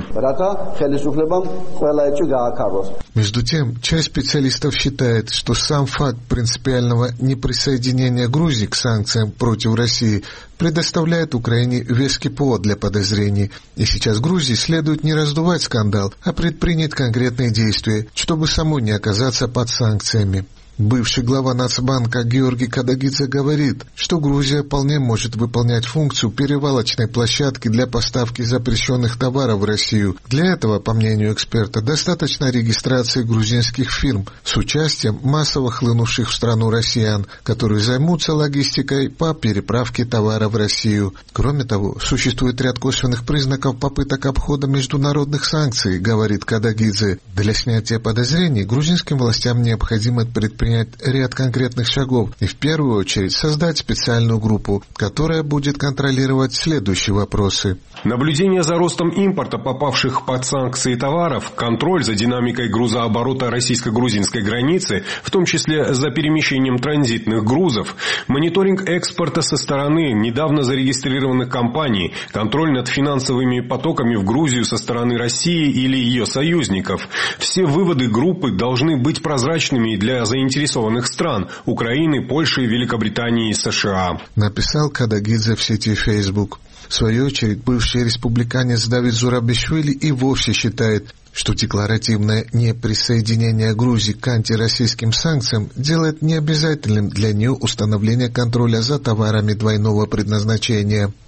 Между тем, часть специалистов считает, что сам факт принципиального неприсоединения Грузии к санкциям против России предоставляет Украине веский повод для подозрений. И сейчас Грузии следует не раздувать скандал, а предпринять конкретные действия, чтобы самой не оказаться под санкциями. Бывший глава Нацбанка Георгий Кадагидзе говорит, что Грузия вполне может выполнять функцию перевалочной площадки для поставки запрещенных товаров в Россию. Для этого, по мнению эксперта, достаточно регистрации грузинских фирм с участием массово хлынувших в страну россиян, которые займутся логистикой по переправке товаров в Россию. Кроме того, существует ряд косвенных признаков попыток обхода международных санкций, говорит Кадагидзе. Для снятия подозрений грузинским властям необходимо предпринять ряд конкретных шагов и в первую очередь создать специальную группу, которая будет контролировать следующие вопросы. Наблюдение за ростом импорта попавших под санкции товаров, контроль за динамикой грузооборота российско-грузинской границы, в том числе за перемещением транзитных грузов, мониторинг экспорта со стороны недавно зарегистрированных компаний, контроль над финансовыми потоками в Грузию со стороны России или ее союзников. Все выводы группы должны быть прозрачными для заинтересованных стран – Украины, Польши, Великобритании и США. Написал Кадагидзе в сети Facebook. В свою очередь, бывший республиканец Давид Зурабишвили и вовсе считает, что декларативное неприсоединение Грузии к антироссийским санкциям делает необязательным для нее установление контроля за товарами двойного предназначения.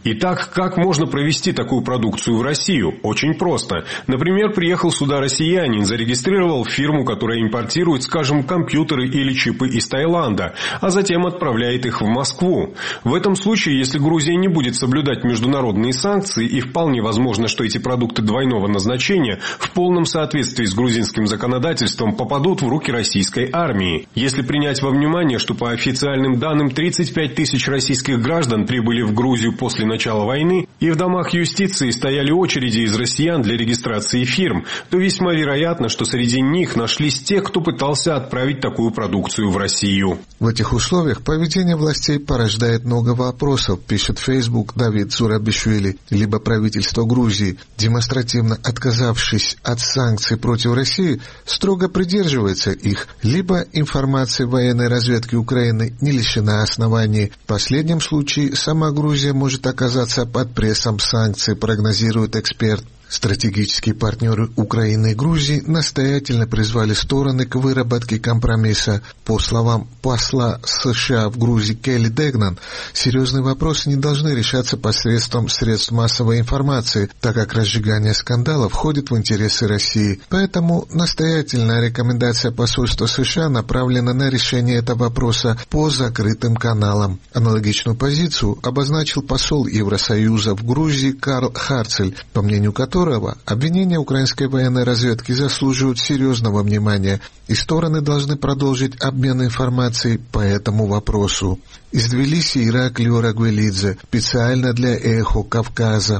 Итак, как можно провести такую продукцию в Россию? Очень просто. Например, приехал сюда россиянин, зарегистрировал фирму, которая импортирует, скажем, компьютеры или чипы из Таиланда, а затем отправляет их в Москву. В этом случае, если Грузия не будет соблюдать международные санкции, и вполне возможно, что эти продукты двойного назначения в полном соответствии с грузинским законодательством попадут в руки российской армии. Если принять во внимание, что по официальным данным 35 тысяч российских граждан прибыли в Грузию после начала войны, и в домах юстиции стояли очереди из россиян для регистрации фирм, то весьма вероятно, что среди них нашлись те, кто пытался отправить такую продукцию в Россию. В этих условиях поведение властей порождает много вопросов, пишет в Facebook Давид Зурабишвили. Либо правительство Грузии, демонстративно отказавшись от санкций против России, строго придерживается их, либо информация военной разведки Украины не лишена оснований. В последнем случае сама Грузия может оказаться под прессом санкций, прогнозирует эксперт. Стратегические партнеры Украины и Грузии настоятельно призвали стороны к выработке компромисса. По словам посла США в Грузии Келли Дегнан, серьезные вопросы не должны решаться посредством средств массовой информации, так как разжигание скандалов входит в интересы России. Поэтому настоятельная рекомендация посольства США направлена на решение этого вопроса по закрытым каналам. Аналогичную позицию обозначил посол Евросоюза в Грузии Карл Харцель, по мнению которого обвинения украинской военной разведки заслуживают серьезного внимания, и стороны должны продолжить обмен информацией по этому вопросу. Из Тбилиси Ираклий Орагвелидзе, специально для «Эхо Кавказа».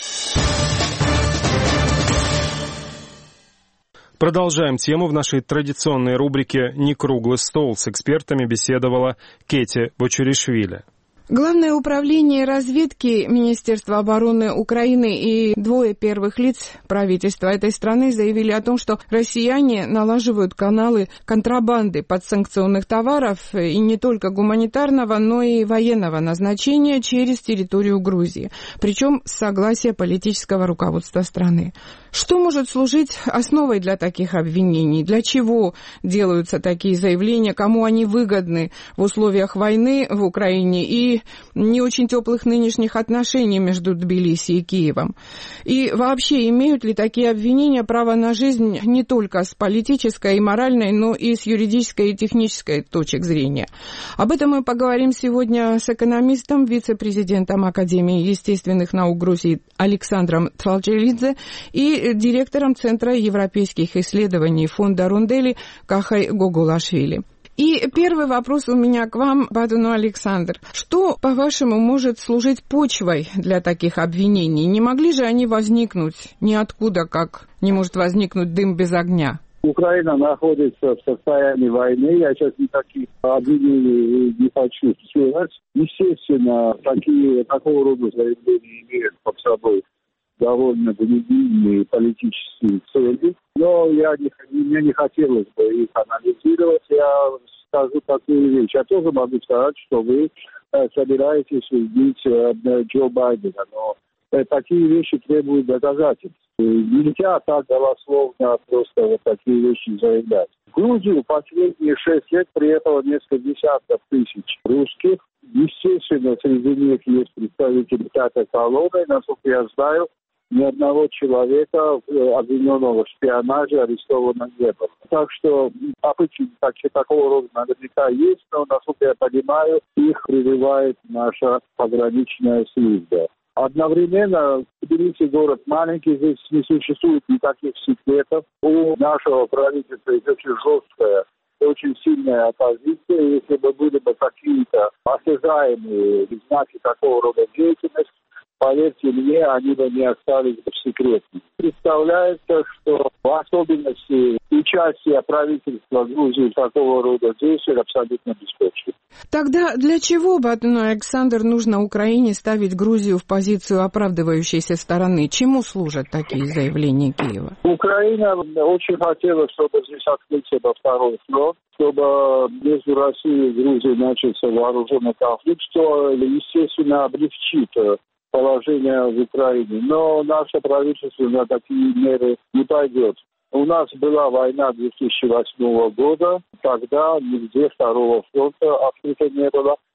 Продолжаем тему. В нашей традиционной рубрике «Не круглый стол» с экспертами беседовала Кети Бочуришвили. Главное управление разведки Министерства обороны Украины и двое первых лиц правительства этой страны заявили о том, что россияне налаживают каналы контрабанды подсанкционных товаров и не только гуманитарного, но и военного назначения через территорию Грузии, причем с согласия политического руководства страны. Что может служить основой для таких обвинений? Для чего делаются такие заявления? Кому они выгодны в условиях войны в Украине и не очень теплых нынешних отношений между Тбилиси и Киевом? И вообще, имеют ли такие обвинения право на жизнь не только с политической и моральной, но и с юридической и технической точек зрения? Об этом мы поговорим сегодня с экономистом, вице-президентом Академии естественных наук Грузии Александром Твалчелидзе и директором Центра европейских исследований фонда Рундели Кахай Гогулашвили. И первый вопрос у меня к вам, Бадуну Александр. Что, по-вашему, может служить почвой для таких обвинений? Не могли же они возникнуть ниоткуда, как не может возникнуть дым без огня? Украина находится в состоянии войны. Я сейчас никаких обвинений не хочу сделать. Естественно, такого рода заявления имеют под собой довольно глубинные политические цели. Но мне не хотелось бы их анализировать. Я скажу такую вещь. Я тоже могу сказать, что вы собираетесь убить Джо Байдена. Но такие вещи требуют доказательств. Нельзя так голословно просто вот такие вещи заявлять. В Грузию последние 6 лет приехало несколько десятков тысяч русских. Естественно, среди них есть представители пятой колонны. Насколько я знаю, ни одного человека, обвиненного в шпионаже, арестовано не было. Так что попытки такого рода наверняка есть, но, насколько я понимаю, их прививает наша пограничная служба. Одновременно Тбилиси город маленький, здесь не существует никаких секретов. У нашего правительства есть очень жесткая, очень сильная оппозиция. Если бы были бы какие-то осязаемые знаки такого рода деятельности, поверьте мне, они бы не остались бы в секрете. Представляется, что в особенности участие правительства Грузии в такого рода действиях абсолютно беспочвенно. Тогда для чего, Бадуну Александр, нужно Украине ставить Грузию в позицию оправдывающейся стороны? Чему служат такие заявления Киева? Украина очень хотела, чтобы здесь открылся второй фронт, чтобы между Россией и Грузией начался вооруженный конфликт, что, естественно, облегчит положение в Украине. Но наше правительство на такие меры не пойдет. У нас была война 2008 года, тогда нигде второго фронта открыто не было.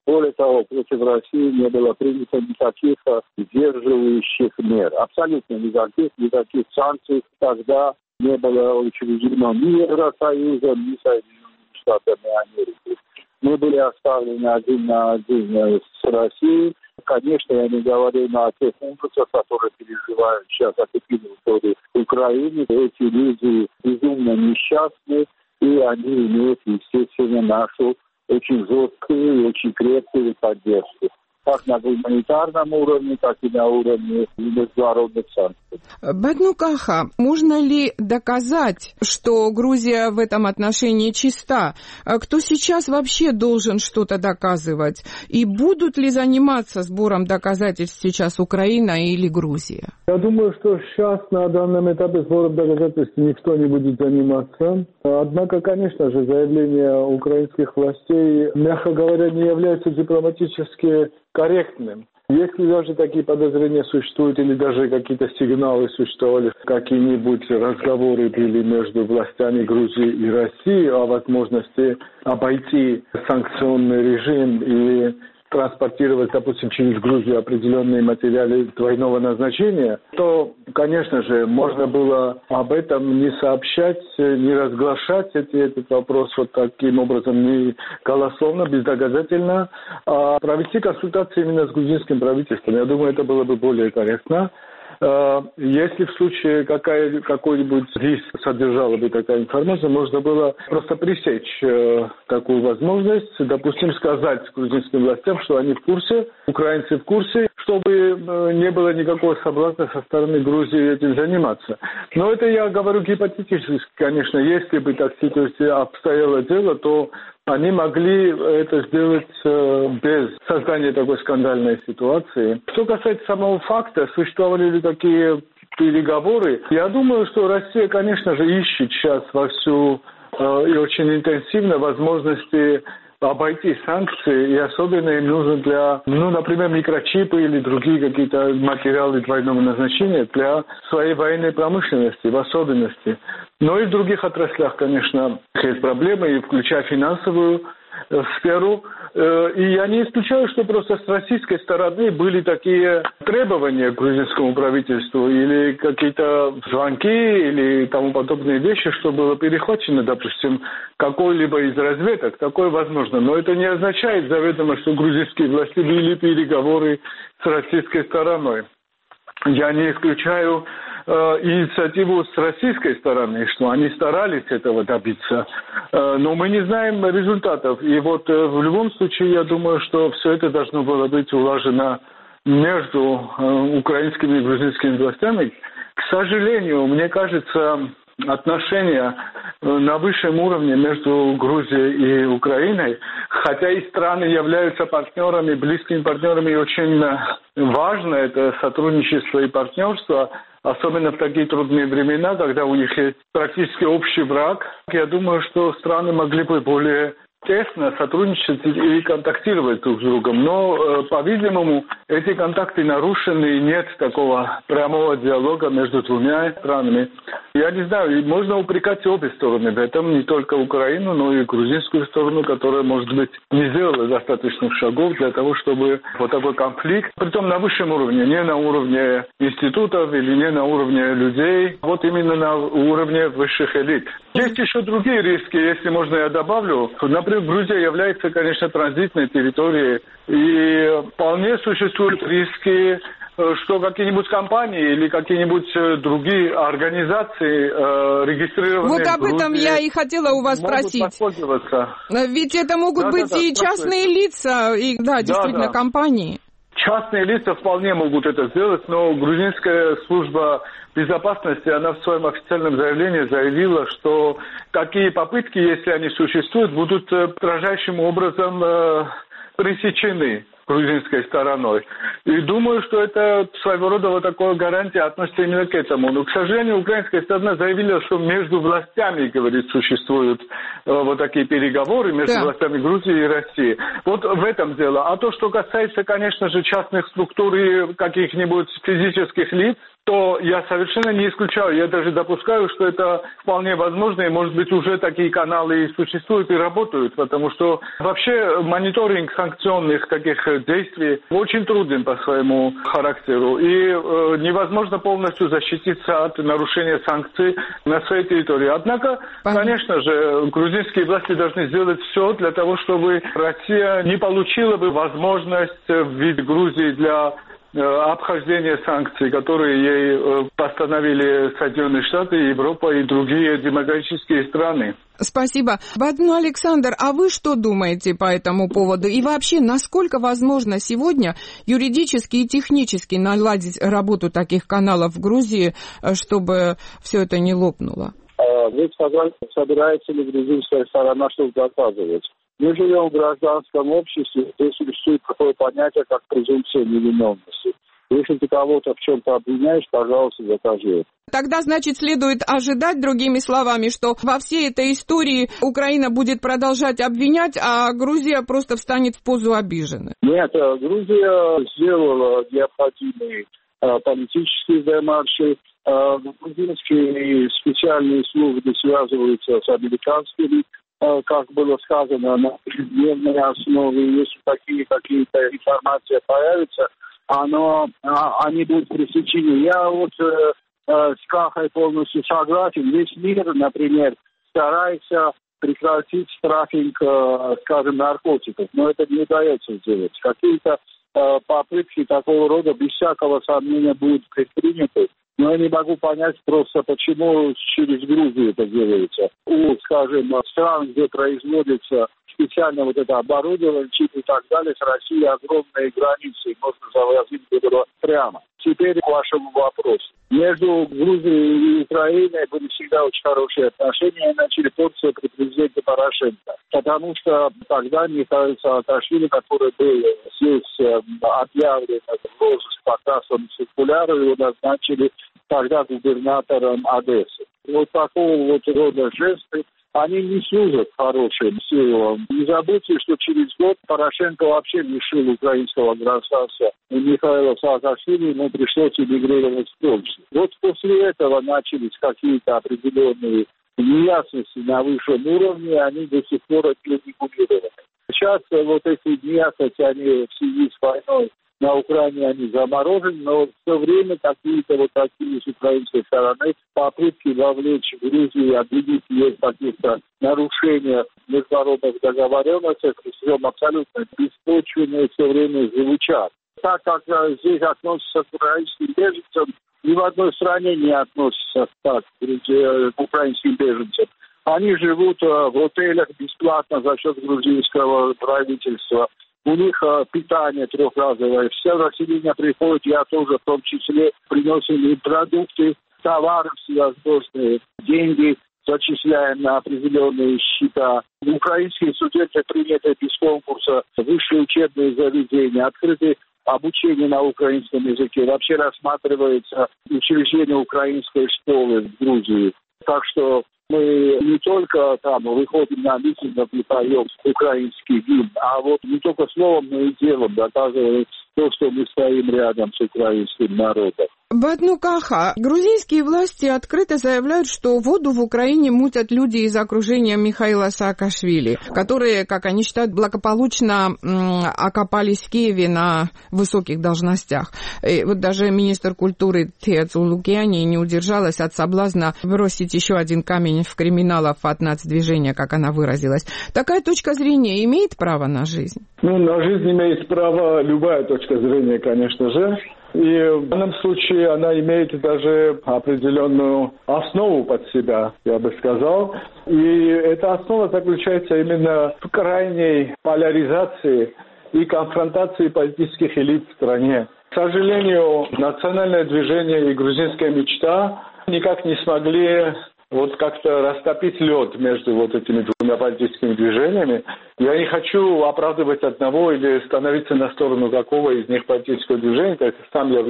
Более того, против России не было принято никаких сдерживающих мер. Абсолютно никаких санкций тогда не было учреждено ни Евросоюзом, ни Соединенными Штатами Америки. Мы были оставлены один на один с Россией. Конечно, я не говорю на тех ужасах, которые переживают сейчас оккупированные территории Украины. Эти люди безумно несчастны, и они имеют, естественно, нашу очень жесткую и очень крепкую поддержку. Как на гуманитарном уровне, так и на уровне международных санкций. Батнукаха, можно ли доказать, что Грузия в этом отношении чиста? Кто сейчас вообще должен что-то доказывать? И будут ли заниматься сбором доказательств сейчас Украина или Грузия? Я думаю, что сейчас на данном этапе сбором доказательств никто не будет заниматься. Однако, конечно же, заявление украинских властей, мягко говоря, не является дипломатически корректным. Если даже такие подозрения существуют или даже какие-то сигналы существовали, какие-нибудь разговоры были между властями Грузии и России о возможности обойти санкционный режим и транспортировать, допустим, через Грузию определенные материалы двойного назначения, то, конечно же, можно было об этом не сообщать, не разглашать этот вопрос вот таким образом, не голословно, бездоказательно, а провести консультации именно с грузинским правительством. Я думаю, это было бы более корректно. Если в случае какой-нибудь риск содержала бы такая информация, можно было просто пресечь такую возможность, допустим, сказать грузинским властям, что они в курсе, украинцы в курсе, чтобы не было никакого соблазна со стороны Грузии этим заниматься. Но это я говорю гипотетически, конечно. Если бы так обстояло дело, то они могли это сделать без создания такой скандальной ситуации. Что касается самого факта, существовали ли такие переговоры, я думаю, что Россия, конечно же, ищет сейчас вовсю и очень интенсивно возможности обойти санкции, и особенно им нужно для, например, микрочипы или другие какие-то материалы двойного назначения для своей военной промышленности, в особенности. Но и в других отраслях, конечно, есть проблемы, и включая финансовую сферу. И я не исключаю, что просто с российской стороны были такие требования к грузинскому правительству или какие-то звонки или тому подобные вещи, что было перехвачено, допустим, какой-либо из разведок. Такое возможно. Но это не означает заведомо, что грузинские власти вели переговоры с российской стороной. Я не исключаю инициативу с российской стороны, что они старались этого добиться. Но мы не знаем результатов. И вот в любом случае, я думаю, что все это должно было быть улажено между украинскими и грузинскими властями. К сожалению, мне кажется, отношения на высшем уровне между Грузией и Украиной, хотя и страны являются партнерами, близкими партнерами, и очень важно это сотрудничество и партнерство, особенно в такие трудные времена, когда у них есть практически общий враг. Я думаю, что страны могли бы более тесно сотрудничать и контактировать друг с другом. Но, по-видимому, эти контакты нарушены, и нет такого прямого диалога между двумя странами. Я не знаю, можно упрекать обе стороны в этом, не только Украину, но и грузинскую сторону, которая, может быть, не сделала достаточных шагов для того, чтобы вот такой конфликт, притом на высшем уровне, не на уровне институтов или не на уровне людей, вот именно на уровне высших элит. Есть еще другие риски, если можно я добавлю. Например, Грузия является, конечно, транзитной территорией, и вполне существуют риски, что какие-нибудь компании или какие-нибудь другие организации, регистрированные вот об этом я и хотела у вас спросить. Ведь это могут быть и частные лица, и, действительно, компании. Частные лица вполне могут это сделать, но грузинская служба безопасности, она в своем официальном заявлении заявила, что такие попытки, если они существуют, будут строжайшим образом пресечены грузинской стороной. И думаю, что это своего рода вот такая гарантия относится именно к этому. Но, к сожалению, украинская сторона заявила, что между властями, говорит, существуют вот такие переговоры между властями Грузии и России. Вот в этом дело. А то, что касается, конечно же, частных структур и каких-нибудь физических лиц, то я совершенно не исключаю. Я даже допускаю, что это вполне возможно, и, может быть, уже такие каналы и существуют, и работают, потому что вообще мониторинг санкционных таких действий очень труден по своему характеру, и невозможно полностью защититься от нарушения санкций на своей территории. Однако, конечно же, грузинские власти должны сделать все для того, чтобы Россия не получила бы возможность в виде Грузии для обхождения санкций, которые ей постановили Соединенные Штаты, Европа и другие демократические страны. Спасибо. Бадну Александр, а вы что думаете по этому поводу? И вообще, насколько возможно сегодня юридически и технически наладить работу таких каналов в Грузии, чтобы все это не лопнуло? Вы сказали, собирается ли грузинская сторона что-то доказывать. Мы живем в гражданском обществе, здесь существует такое понятие, как презумпция невиновности. Если ты кого-то в чем-то обвиняешь, пожалуйста, докажи. Тогда, значит, следует ожидать, другими словами, что во всей этой истории Украина будет продолжать обвинять, а Грузия просто встанет в позу обиженной. Нет, Грузия сделала необходимые политические демарши. Грузинские специальные службы связываются с американскими, как было сказано, на ежедневной основе. Если такие какие-то информации появятся, они будут пресечены. Я с Кахой полностью согласен. Весь мир, например, старается прекратить трафик, скажем, наркотиков, но это не удается сделать. Какие-то попытки такого рода без всякого сомнения будут предприняты. Но я не могу понять просто, почему через Грузию это делается. Скажем, стран, где производится специально вот это оборудование, чипы и так далее, с Россией огромные границы, можно завозить прямо. Теперь к вашему вопросу. Между Грузией и Украиной были всегда очень хорошие отношения, начали портиться при президенте Порошенко. Потому что тогда Михаил Саакашвили, который был здесь объявлен в розыск по красному циркуляру, его назначили тогда губернатором Одессы. Вот такого вот рода жесты, они не служат хорошим силам. Не забудьте, что через год Порошенко вообще лишил украинского гражданства. И Михаила Саакашвили ему пришлось эмигрировать в Польшу. Вот после этого начались какие-то определенные неясности на высшем уровне, они до сих пор не регулированы. Сейчас вот эти неясности, они в связи с войной на Украине, они заморожены, но все время какие-то вот такие с украинской стороны попытки вовлечь Грузию и обвинить ее в каких-то нарушениях международных договоренностей, причем абсолютно беспочвенные все время звучат. Так как здесь относятся к украинским беженцам, ни в одной стране не относятся так к украинским беженцам. Они живут в отелях бесплатно за счет грузинского правительства. У них питание трехразовое. Все население приходит, я тоже в том числе приносим им продукты, товары всевозможные, деньги зачисляем на определенные счета. Украинские студенты приняты без конкурса, высшие учебные заведения, открыты обучение на украинском языке. Вообще рассматривается учреждение украинской школы в Грузии. Так что мы не только там выходим на митингах и поем украинский гимн, а вот не только словом, но и делом доказываем то, что мы стоим рядом с украинским народом. Бадну Каха, грузинские власти открыто заявляют, что воду в Украине мутят люди из окружения Михаила Саакашвили, которые, как они считают, благополучно окопались в Киеве на высоких должностях. И вот даже министр культуры Тецу Лукьяни не удержалась от соблазна бросить еще один камень в криминалов от нацдвижения, как она выразилась. Такая точка зрения имеет право на жизнь? На жизнь имеет право любая точка зрения, конечно же. И в данном случае она имеет даже определенную основу под себя, я бы сказал. И эта основа заключается именно в крайней поляризации и конфронтации политических элит в стране. К сожалению, национальное движение и грузинская мечта никак не смогли как-то растопить лед между этими двумя политическими движениями. Я не хочу оправдывать одного или становиться на сторону какого из них политического движения, так как сам являюсь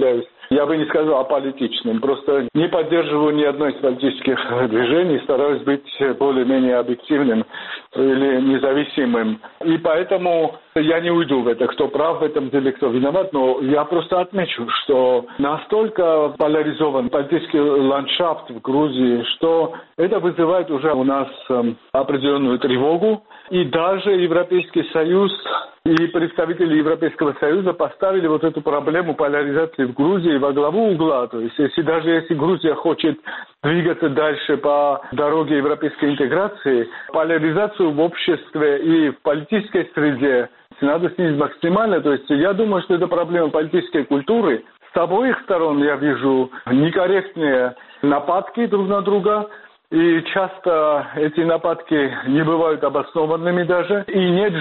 я бы не сказал аполитичным. Просто не поддерживаю ни одно из политических движений, стараюсь быть более-менее объективным или независимым. И поэтому я не уйду в это, кто прав в этом деле, кто виноват. Но я просто отмечу, что настолько поляризован политический ландшафт в Грузии, что это вызывает уже у нас определенную тревогу. И даже Европейский Союз и представители Европейского Союза поставили вот эту проблему поляризации в Грузии во главу угла. То есть если Грузия хочет двигаться дальше по дороге европейской интеграции, поляризацию в обществе и в политической среде надо снизить максимально. То есть я думаю, что это проблема политической культуры. С обоих сторон я вижу некорректные нападки друг на друга. И часто эти нападки не бывают обоснованными даже. И нет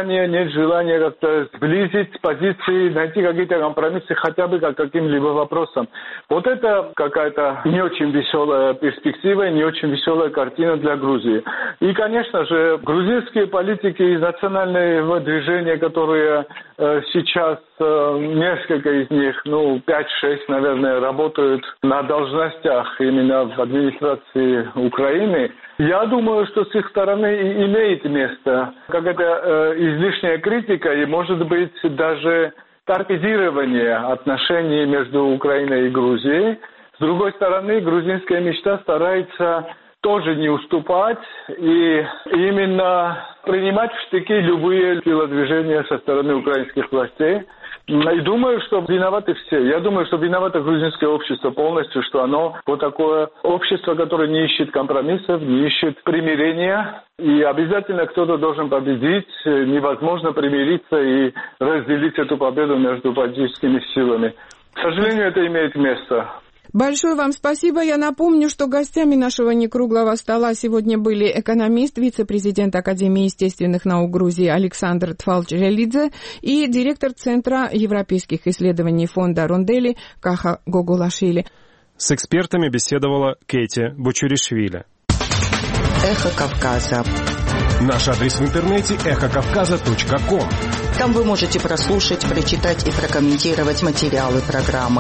желания как-то сблизить позиции, найти какие-то компромиссы хотя бы к каким-либо вопросам. Вот это какая-то не очень веселая перспектива, не очень веселая картина для Грузии. И, конечно же, грузинские политики из национального движения, которые сейчас, несколько из них, 5-6, наверное, работают на должностях именно в администрации Украины. Я думаю, что с их стороны имеет место какая-то излишняя критика и, может быть, даже торпедирование отношений между Украиной и Грузией. С другой стороны, грузинская мечта старается тоже не уступать и именно принимать в штыки любые телодвижения со стороны украинских властей. И думаю, что виноваты все. Я думаю, что виновато грузинское общество полностью, что оно вот такое общество, которое не ищет компромиссов, не ищет примирения. И обязательно кто-то должен победить. Невозможно примириться и разделить эту победу между политическими силами. К сожалению, это имеет место. Большое вам спасибо. Я напомню, что гостями нашего некруглого стола сегодня были экономист, вице-президент Академии естественных наук Грузии Александр Тфалджелидзе и директор Центра европейских исследований фонда Рондели Каха Гогулашвили. С экспертами беседовала Кэти Бочуришвили. Эхо Кавказа. Наш адрес в интернете эхокавказа.ком. Там вы можете прослушать, прочитать и прокомментировать материалы программы.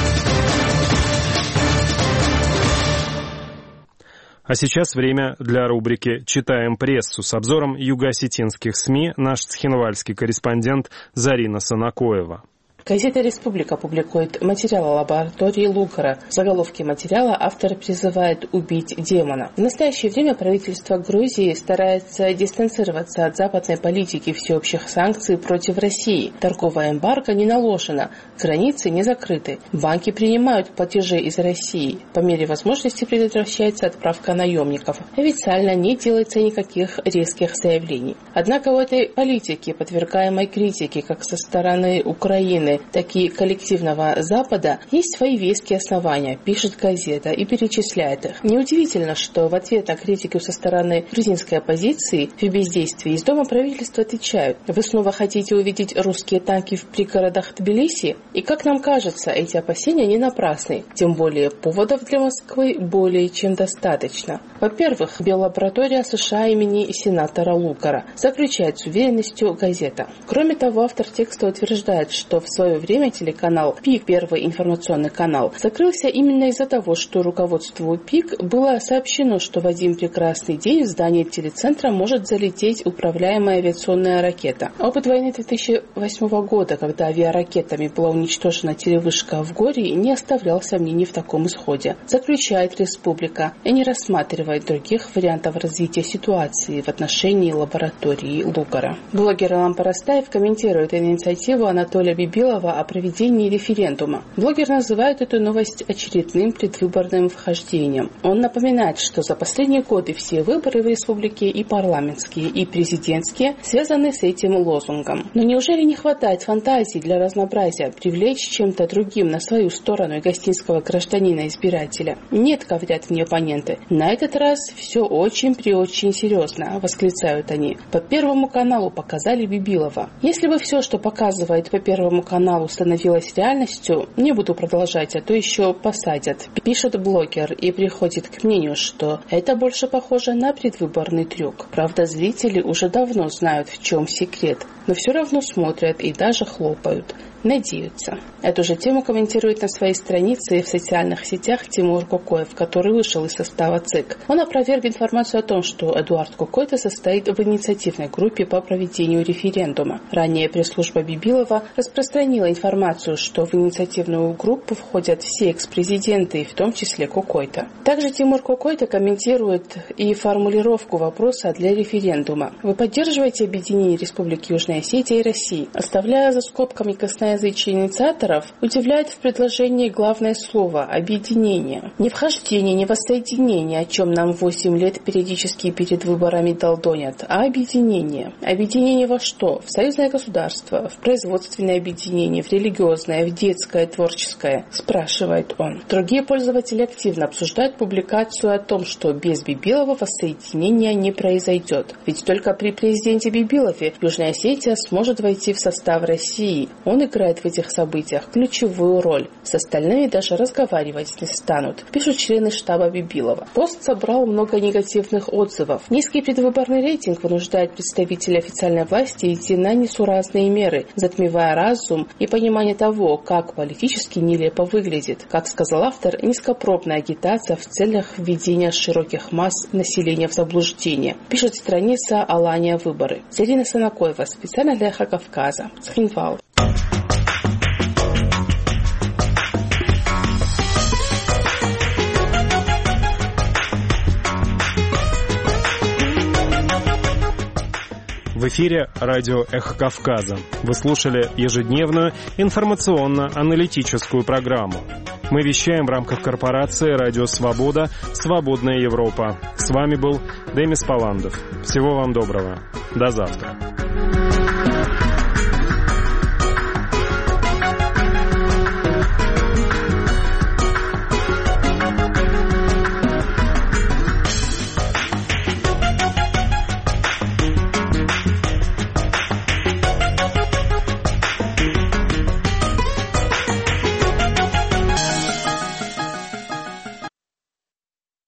А сейчас время для рубрики «Читаем прессу» с обзором юго-осетинских СМИ наш цхинвальский корреспондент Зарина Санакоева. Газета «Республика» публикует материал о лаборатории Лугара. В заголовке материала автор призывает убить демона. В настоящее время правительство Грузии старается дистанцироваться от западной политики всеобщих санкций против России. Торговая эмбарго не наложена, границы не закрыты, банки принимают платежи из России. По мере возможности предотвращается отправка наемников. Официально не делается никаких резких заявлений. Однако у этой политики, подвергаемой критике как со стороны Украины, так и коллективного Запада, есть свои веские основания, пишет газета и перечисляет их. Неудивительно, что в ответ на критику со стороны грузинской оппозиции в бездействии из Дома правительства отвечают: вы снова хотите увидеть русские танки в пригородах Тбилиси? И как нам кажется, эти опасения не напрасны. Тем более поводов для Москвы более чем достаточно. Во-первых, биолаборатория США имени сенатора Лугара, заключает с уверенностью газета. Кроме того, автор текста утверждает, что в свое время телеканал ПИК, первый информационный канал, закрылся именно из-за того, что руководству ПИК было сообщено, что в один прекрасный день в здание телецентра может залететь управляемая авиационная ракета. Опыт войны 2008 года, когда авиаракетами была уничтожена телевышка в Горе, не оставлял сомнений в таком исходе. Заключает «Республика» и не рассматривает других вариантов развития ситуации в отношении лаборатории Лугара. Блогер Алан Парастаев комментирует инициативу Анатолия Бибилова о проведении референдума. Блогер называет эту новость очередным предвыборным вхождением. Он напоминает, что за последние годы все выборы в республике, и парламентские, и президентские, связаны с этим лозунгом. Но неужели не хватает фантазии для разнообразия привлечь чем-то другим на свою сторону гостинского гражданина-избирателя? Нет, говорят мне оппоненты. На этот раз все очень-преочень серьезно, восклицают они. По Первому каналу показали Бибилова. Если бы все, что показывает по Первому каналу, становилось реальностью, не буду продолжать, а то еще посадят, пишет блогер и приходит к мнению, что это больше похоже на предвыборный трюк. Правда, зрители уже давно знают, в чем секрет, но все равно смотрят и даже хлопают. надеются. Эту же тему комментирует на своей странице и в социальных сетях Тимур Кокоев, который вышел из состава ЦИК. Он опроверг информацию о том, что Эдуард Кокойто состоит в инициативной группе по проведению референдума. Ранее пресс-служба Бибилова распространила информацию, что в инициативную группу входят все экс-президенты, в том числе Кокойто. Также Тимур Кокойто комментирует и формулировку вопроса для референдума. Вы поддерживаете объединение Республики Южная Осетия и России? Оставляя за скобками косноязычие инициаторов, удивляет в предложении главное слово – объединение. Не вхождение, не воссоединение, о чем нам 8 лет периодически перед выборами долдонят, а объединение. Объединение во что? В союзное государство, в производственное объединение, в религиозное, в детское, творческое, спрашивает он. Другие пользователи активно обсуждают публикацию о том, что без Бибилова воссоединения не произойдет. Ведь только при президенте Бибилове Южная Осетия сможет войти в состав России. Он играет в этих событиях ключевую роль. С остальными даже разговаривать не станут, пишут члены штаба Бибилова. Пост собрал много негативных отзывов. Низкий предвыборный рейтинг вынуждает представителей официальной власти идти на несуразные меры, затмевая разум и понимание того, как политически нелепо выглядит. Как сказал автор, низкопробная агитация в целях введения широких масс населения в заблуждение, пишет страница «Алания Выборы». Зарина Санакоева, специально для Эхо Кавказа, Цхинвал. В эфире радио «Эхо Кавказа». Вы слушали ежедневную информационно-аналитическую программу. Мы вещаем в рамках корпорации «Радио Свобода. Свободная Европа». С вами был Демис Паландов. Всего вам доброго. До завтра.